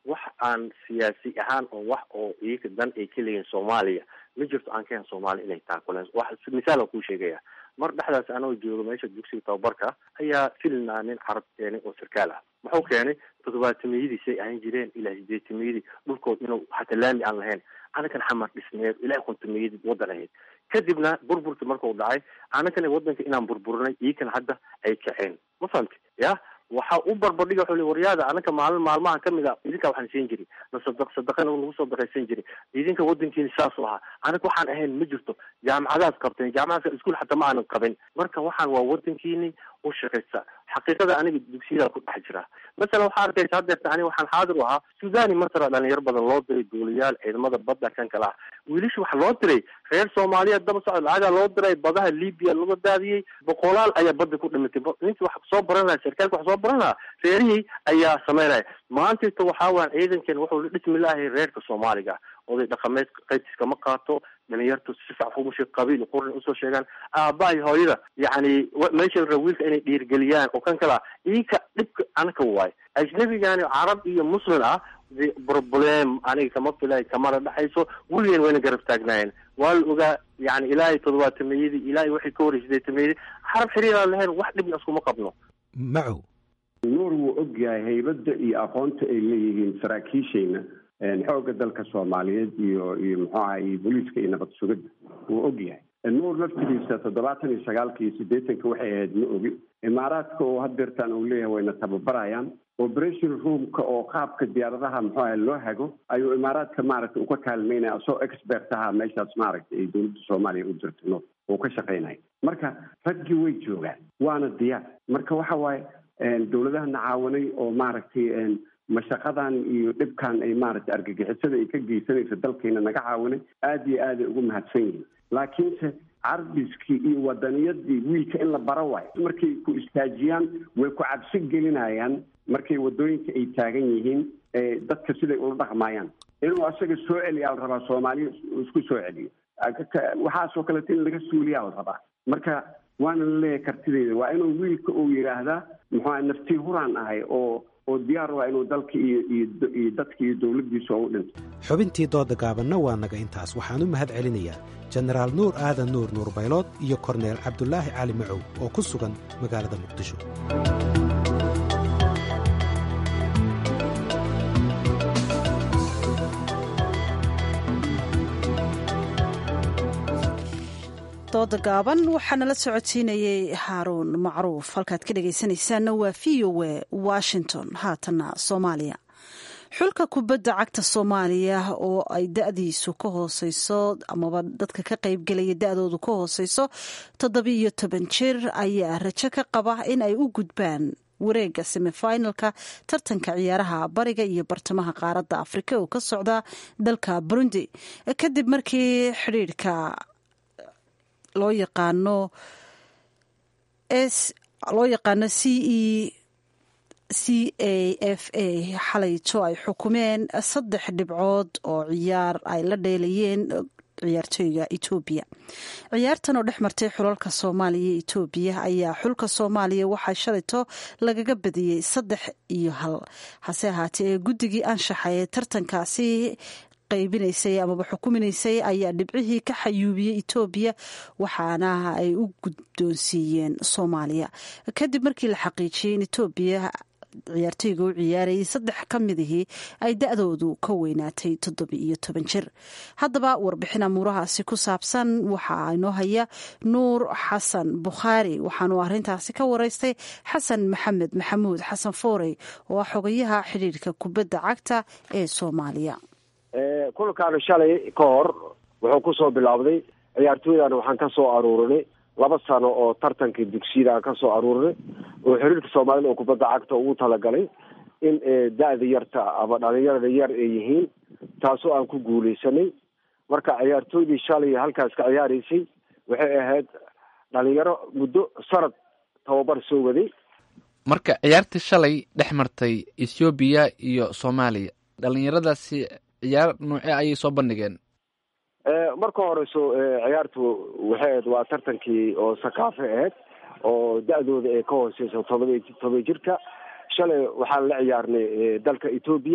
wax aan siyaasi ahaan oo wax oo iyaga dan ay ka leeyihin soomaaliya ma jirto aan ka hen soomaaliya inay taakuleen wax misaal aan kuu sheegaya mar dhexdaas anoo joogo meesha dugsiga tababarka ayaa filna nin carab keenay oo sarkaal ah muxuu keenay toddobaatamiyadiisay ahaan jireen ilaa sideetamiyadii dhulkood inuu hata laami aan lahayn anakan xamar dhisneed ilaa kontomiyadii wadan ahayd kadibna burburkii markuu dhacay anakana wadanka inaan burburinay iyakana hadda ay kaceen ma fahamti ya waxa u barbardhiga wuxuu li waryaada anaka maalin maalmahan kamid a idinka waxaan siin jiray nasadaq sadaqana nagu soo daqaysan jiray idinka wadankiina saas u ahaa anaga waxaan ahayn ma jirto jaamacadaad qabteen jaamacadaas iskuul xataa ma aanan qabin marka waxaan waa wadankiini u shaqaysa xaqiiqada aniga dugsiyada ku dhex jira masalan waxaa arkaysa hadeerta aniga waxaan xaadir u ahaa suudani masra dhalinyaro badan loo diray duuliyaal ciidamada badda kan kale ah wiilasha waxa loo diray reer soomaaliyeed daba socod lacagaa loo diray badaha libiya laga daadiyey boqolaal ayaa badda ku dhimatay ninkii wax soo baran lahaa sarkaalka wax soo baran lahaa reerihii ayaa sameynaya maantayta waxaa waan ciidankan wuxuu la dhismi lahay reerka soomaaliga oday dhaqameed qaybtiska ma qaato dhalinyartu si sacfumusha qabiil qurni usoo sheegaan aabahay hooyada yacni meesha la raba wiilka inay dhiirgeliyaan oo kan kala iyaka dhibka anaka waay ajnabigani carab iyo muslim ah problem aniga kama filay kamana dhexayso weligen wayna garab taagnaayeen waa la ogaa yani ilaahay toddobaatamiyadii ilaahay waxay ka horey sideetamayadii xarab xiriiraan lahayn wax dhibna iskuma qabno macow nuur wuu ogyahay haybadda iyo aqoonta ay leeyihiin saraakiishayna xoogga dalka soomaaliyeed iyo iyo muxuu aha iyo booliiska iyo nabad sugidda wuu ogyahay nuur laftigiisa toddobaatan iyo sagaalka iyo siddeetanka waxay ahayd ma ogi imaaraadka oo hadeertaan uu leeyahay wayna tababarayaan operation roomka oo qaabka diyaaradaha muxuu aha loo hago ayuu imaaraadka maaragtay uka kaalmeynaya asoo expert ahaa meeshaas maaragtay ay dowladda soomaaliya u jirto nuur uu ka shaqaynaya marka raggii way joogaan waana diyaar marka waxa waaye dowladahana caawanay oo maaragtay mashaqadan iyo dhibkan ay maaragtay argagixisada ay ka geysanayso dalkeena naga caawanay aada iyo aaday ugu mahadsan yihiin laakiinse carbiskii iyo wadaniyadii wiilka in la bara waayo markay ku istaajiyaan way ku cabsi gelinayaan markay wadooyinka ay taagan yihiin dadka siday ula dhaqmayaan inuu asaga soo celiyaa la rabaa soomaaliya isku soo celiyo waxaasoo kaleeto in laga suuliyaa la rabaa marka waana la leeyahay kartideeda waa inuu wiilka uu yidhaahdaa muxua naftii huraan ahay oo oo diyaar waa inuu dalka iyo iyo dadka iyo dowladdiisa u dhinto xubintii dooda gaabanna waa naga intaas waxaan u mahad celinayaa jenaraal nuur aadan nuur nuur baylood iyo korneel cabdulaahi cali macow oo ku sugan magaalada muqdisho dooda gaaban waxaa nala socodsiinayey haaruun macruuf halkaad ka dhegaysanaysaanna waa v o a washington haatana soomaaliya xulka kubadda cagta soomaaliya oo ay da-diisu ka hooseyso amaba dadka ka qaybgelaya da-doodu ka hooseyso toddobiiyo toban jir ayaa rajo ka qaba in ay u gudbaan wareega semifinalka tartanka ciyaaraha bariga iyo bartamaha qaaradda afrika oo ka socda dalka burundi kadib markii xidhiidhka loo yaqaano loo yaqaano c e c a f a xalayto ay xukumeen saddex dhibcood oo ciyaar ay la dheelayeen ciyaartooyga etoobiya ciyaartan oo dhex martay xulalka soomaaliya iyo etoobiya ayaa xulka soomaaliya waxaa shalayto lagaga badiyey saddex iyo hal hase ahaatee ee guddigii anshaxa ee tartankaasi qaybinaysay amaba xukuminaysay ayaa dhibcihii ka xayuubiyey etoobiya waxaana ay u guddoonsiiyeen soomaaliya kadib markii la xaqiijiyey in etoobiya ciyaartooyga u ciyaarayay saddex ka midihii ay da-doodu ka weynaatay toddoba iyo toban jir haddaba warbixin amuurahaasi ku saabsan waxaa inoo haya nuur xasan bukhaari waxaanu arrintaasi ka wareystay xasan maxamed maxamuud xasan foorey oo ah xogayaha xidhiirka kubadda cagta ee soomaaliya kulankaanu shalay ka hor wuxuu kusoo bilaabday ciyaartooydan waxaan ka soo aruurinay laba sano oo tartankii dugsiyada aan ka soo aruurinay oo xiriirka soomaalida oo kubadda cagta ugu talagalay in da-da yarta ama dhalinyarada yar ay yihiin taasoo aan ku guuleysanay marka ciyaartooydii shalay halkaas ka ciyaaraysay waxay ahayd dhalinyaro muddo sanad tababar soo waday marka ciyaartii shalay dhex martay ethoobiya iyo soomaaliya dhalinyaradaasi ciyaar noocee ayay soo bandhigeen marka horeyso ciyaartu waxay ahayd waa tartankii oo sakaafe ahayd oo da-dooda ee ka hooseysa todoba todoba jirka shalay waxaan la ciyaarnay dalka etoobiya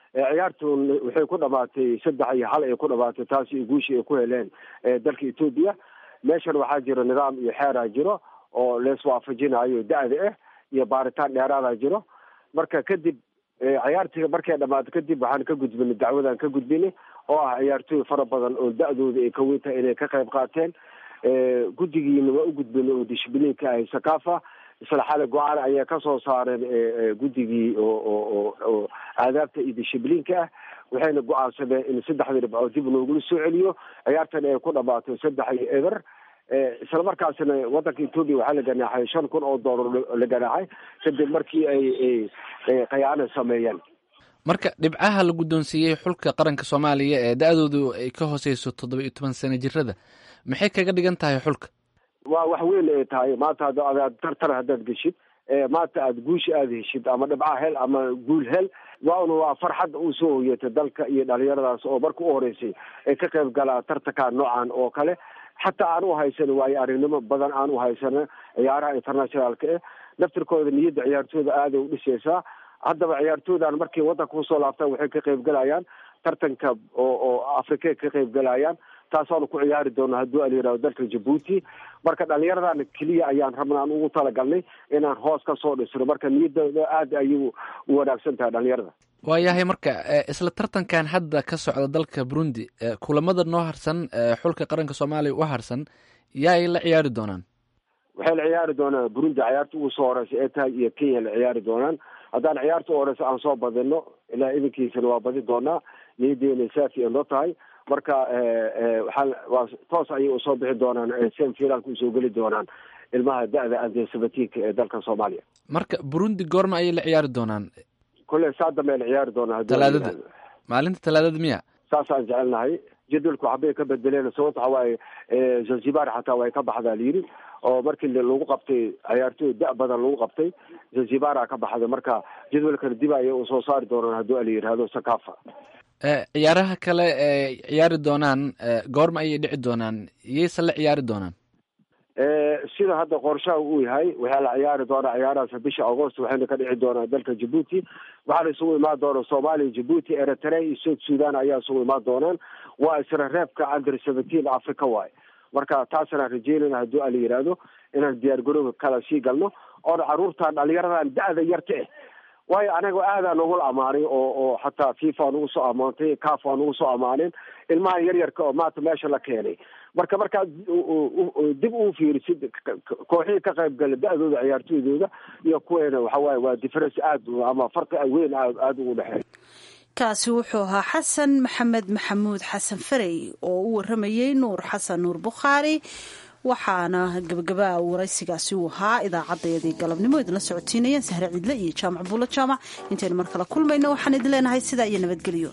ciyaartun waxay ku dhamaatay saddex iyo hal ay ku dhamaatay taasi iyo guushii ay ku heleen dalka Ethiopia. meeshan waxaa jiro nidaam iyo xeeraa jiro oo leeswaafajinayo da-da ah iyo baaritaan dheeraada jiro. marka kadib ciyaartiga markay dhamaatay kadib waxaan ka gudbinay dacwadaan ka gudbinay oo ah ciyaartooy fara badan oo da-dooda ay ka weyn tahay inay ka qayb qaateen. guddigiina waa u gudbinay oo dishibliinka ah Sakafa isla xal go-aan ayaa ka soo saareen guddigii oo oo aadaabta iyo dishibliinka ah waxayna go-aansadeen in saddexdii dhibcood dib loogu soo celiyo ciyaartan ay ku dhamaato saddex iyo eber. isla markaasna wadanka Ethiopia waxaa la ganaaxay shan kun oo doolar la ganaaxay kadib markii ay khiyaano sameeyeen. marka dhibcaha la guddoonsiiyey xulka qaranka Soomaaliya ee da-doodu ay ka hooseyso toddoba iyo toban sano jirada maxay kaga dhigan tahay xulka? waa wax weyn ay tahay maanta hadaad tartar haddaad geshid maanta aada guusha aada heshid ama dhibca hel ama guul hel waana waa farxad uu soo hoyatay dalka iyo dhalinyaradaas oo marka u horeysay ay ka qayb galaa tartanka noocan oo kale xataa aan u haysan waayo aragnimo badan aan u haysana ciyaaraha internationalka eh naftirkooda niyadda ciyaartooyda aada u dhisaysaa. haddaba ciyaartooydan markay wadanka kusoo laabtaan waxay ka qayb galayaan tartanka oo oo afrika ka qayb galayaan taasaanu ku ciyaari doona hadduu al yidhahdo dalka Djibouti. marka dhalinyaradan keliya ayaan rabnaa aan ugu talagalnay inaan hoos ka soo dhisno marka niyadda aada ayuu u wanaagsan tahay dhalinyarada. waayahay marka isla tartankan hadda ka socda dalka Burundi kulamada noo harsan xulka qaranka Soomaaliya u harsan yaa ay la ciyaari doonaan? waxay la ciyaari doonaan Burundi ciyaarta ugu soo horeysay ee tahay iyo Kenya la ciyaari doonaan. haddaan ciyaarta u horeysa aan soo badino ilaa idinkiisana waa badi doonaa niyaddeena saafi ay noo tahay. marka waxaa waa toos ayay usoo bixi doonaan sem finaalka usoo geli doonaan ilmaha da-da under seventeenka ee dalka Soomaaliya. marka Burundi goorma ayay la ciyaari doonaan? kule saa dambe la ciyaari doonaa talaadada maalinta talaadada miya? saasaan jecelnahay. jadwalku waxbay ka bedeleen sababta waxaa waaye Zanzibar xataa way ka baxdaa layiri oo markii lagu qabtay ciyaartooy da badan lagu qabtay Zanzibar ka baxday marka jadwalkan dib ayay usoo saari doonaan hadduu ala yidhaahdo Sakafa. ciyaaraha kale ee ciyaari doonaan goorma ayay dhici doonaan iyayse la ciyaari doonaan? sida hadda qorshaha uu yahay waxaa la ciyaari doonaa ciyaarahaas bisha August waxayna ka dhici doonaa dalka Djibouti. waxaana isugu imaan doona Soomaaliya, Djibouti, Eritrea iyo South Sudan ayaa isugu imaan doonaan. waa isra reebka under seventeen Africa waaye. marka taasna rajeynayna hadduu ala yidhaahdo inaan diyaar garooba kala sii galno oona caruurtan dhalinyaradan da-da yarta eh waayo anaga aada nogula amaanay oo oo xataa FIFA nagu soo amaantay CAF nagu soo amaaneen ilmaha yaryarka oo maanta meesha la keenay. marka markaad dib u fiirisid kooxihii ka qayb gala da-dooda ciyaartooydooda iyo kuweena waxa waaye waa difference aada ama farqi weyn aada ugu dhexeeya. kaasi wuxuu ahaa xasan maxamed maxamuud xasan farey oo u waramayey nuur xasan nuur bukhaari waxaana gabagabaa waraysigaasi uu ahaa idaacadeedii galabnimo idinla socotiinayeen sahre ciidle iyo jaamac buulo jaamac. intaynu mar kale kulmayno waxaan idin leenahay sidaa iyo nabadgelyo.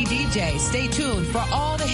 D J. Stay tuned for all the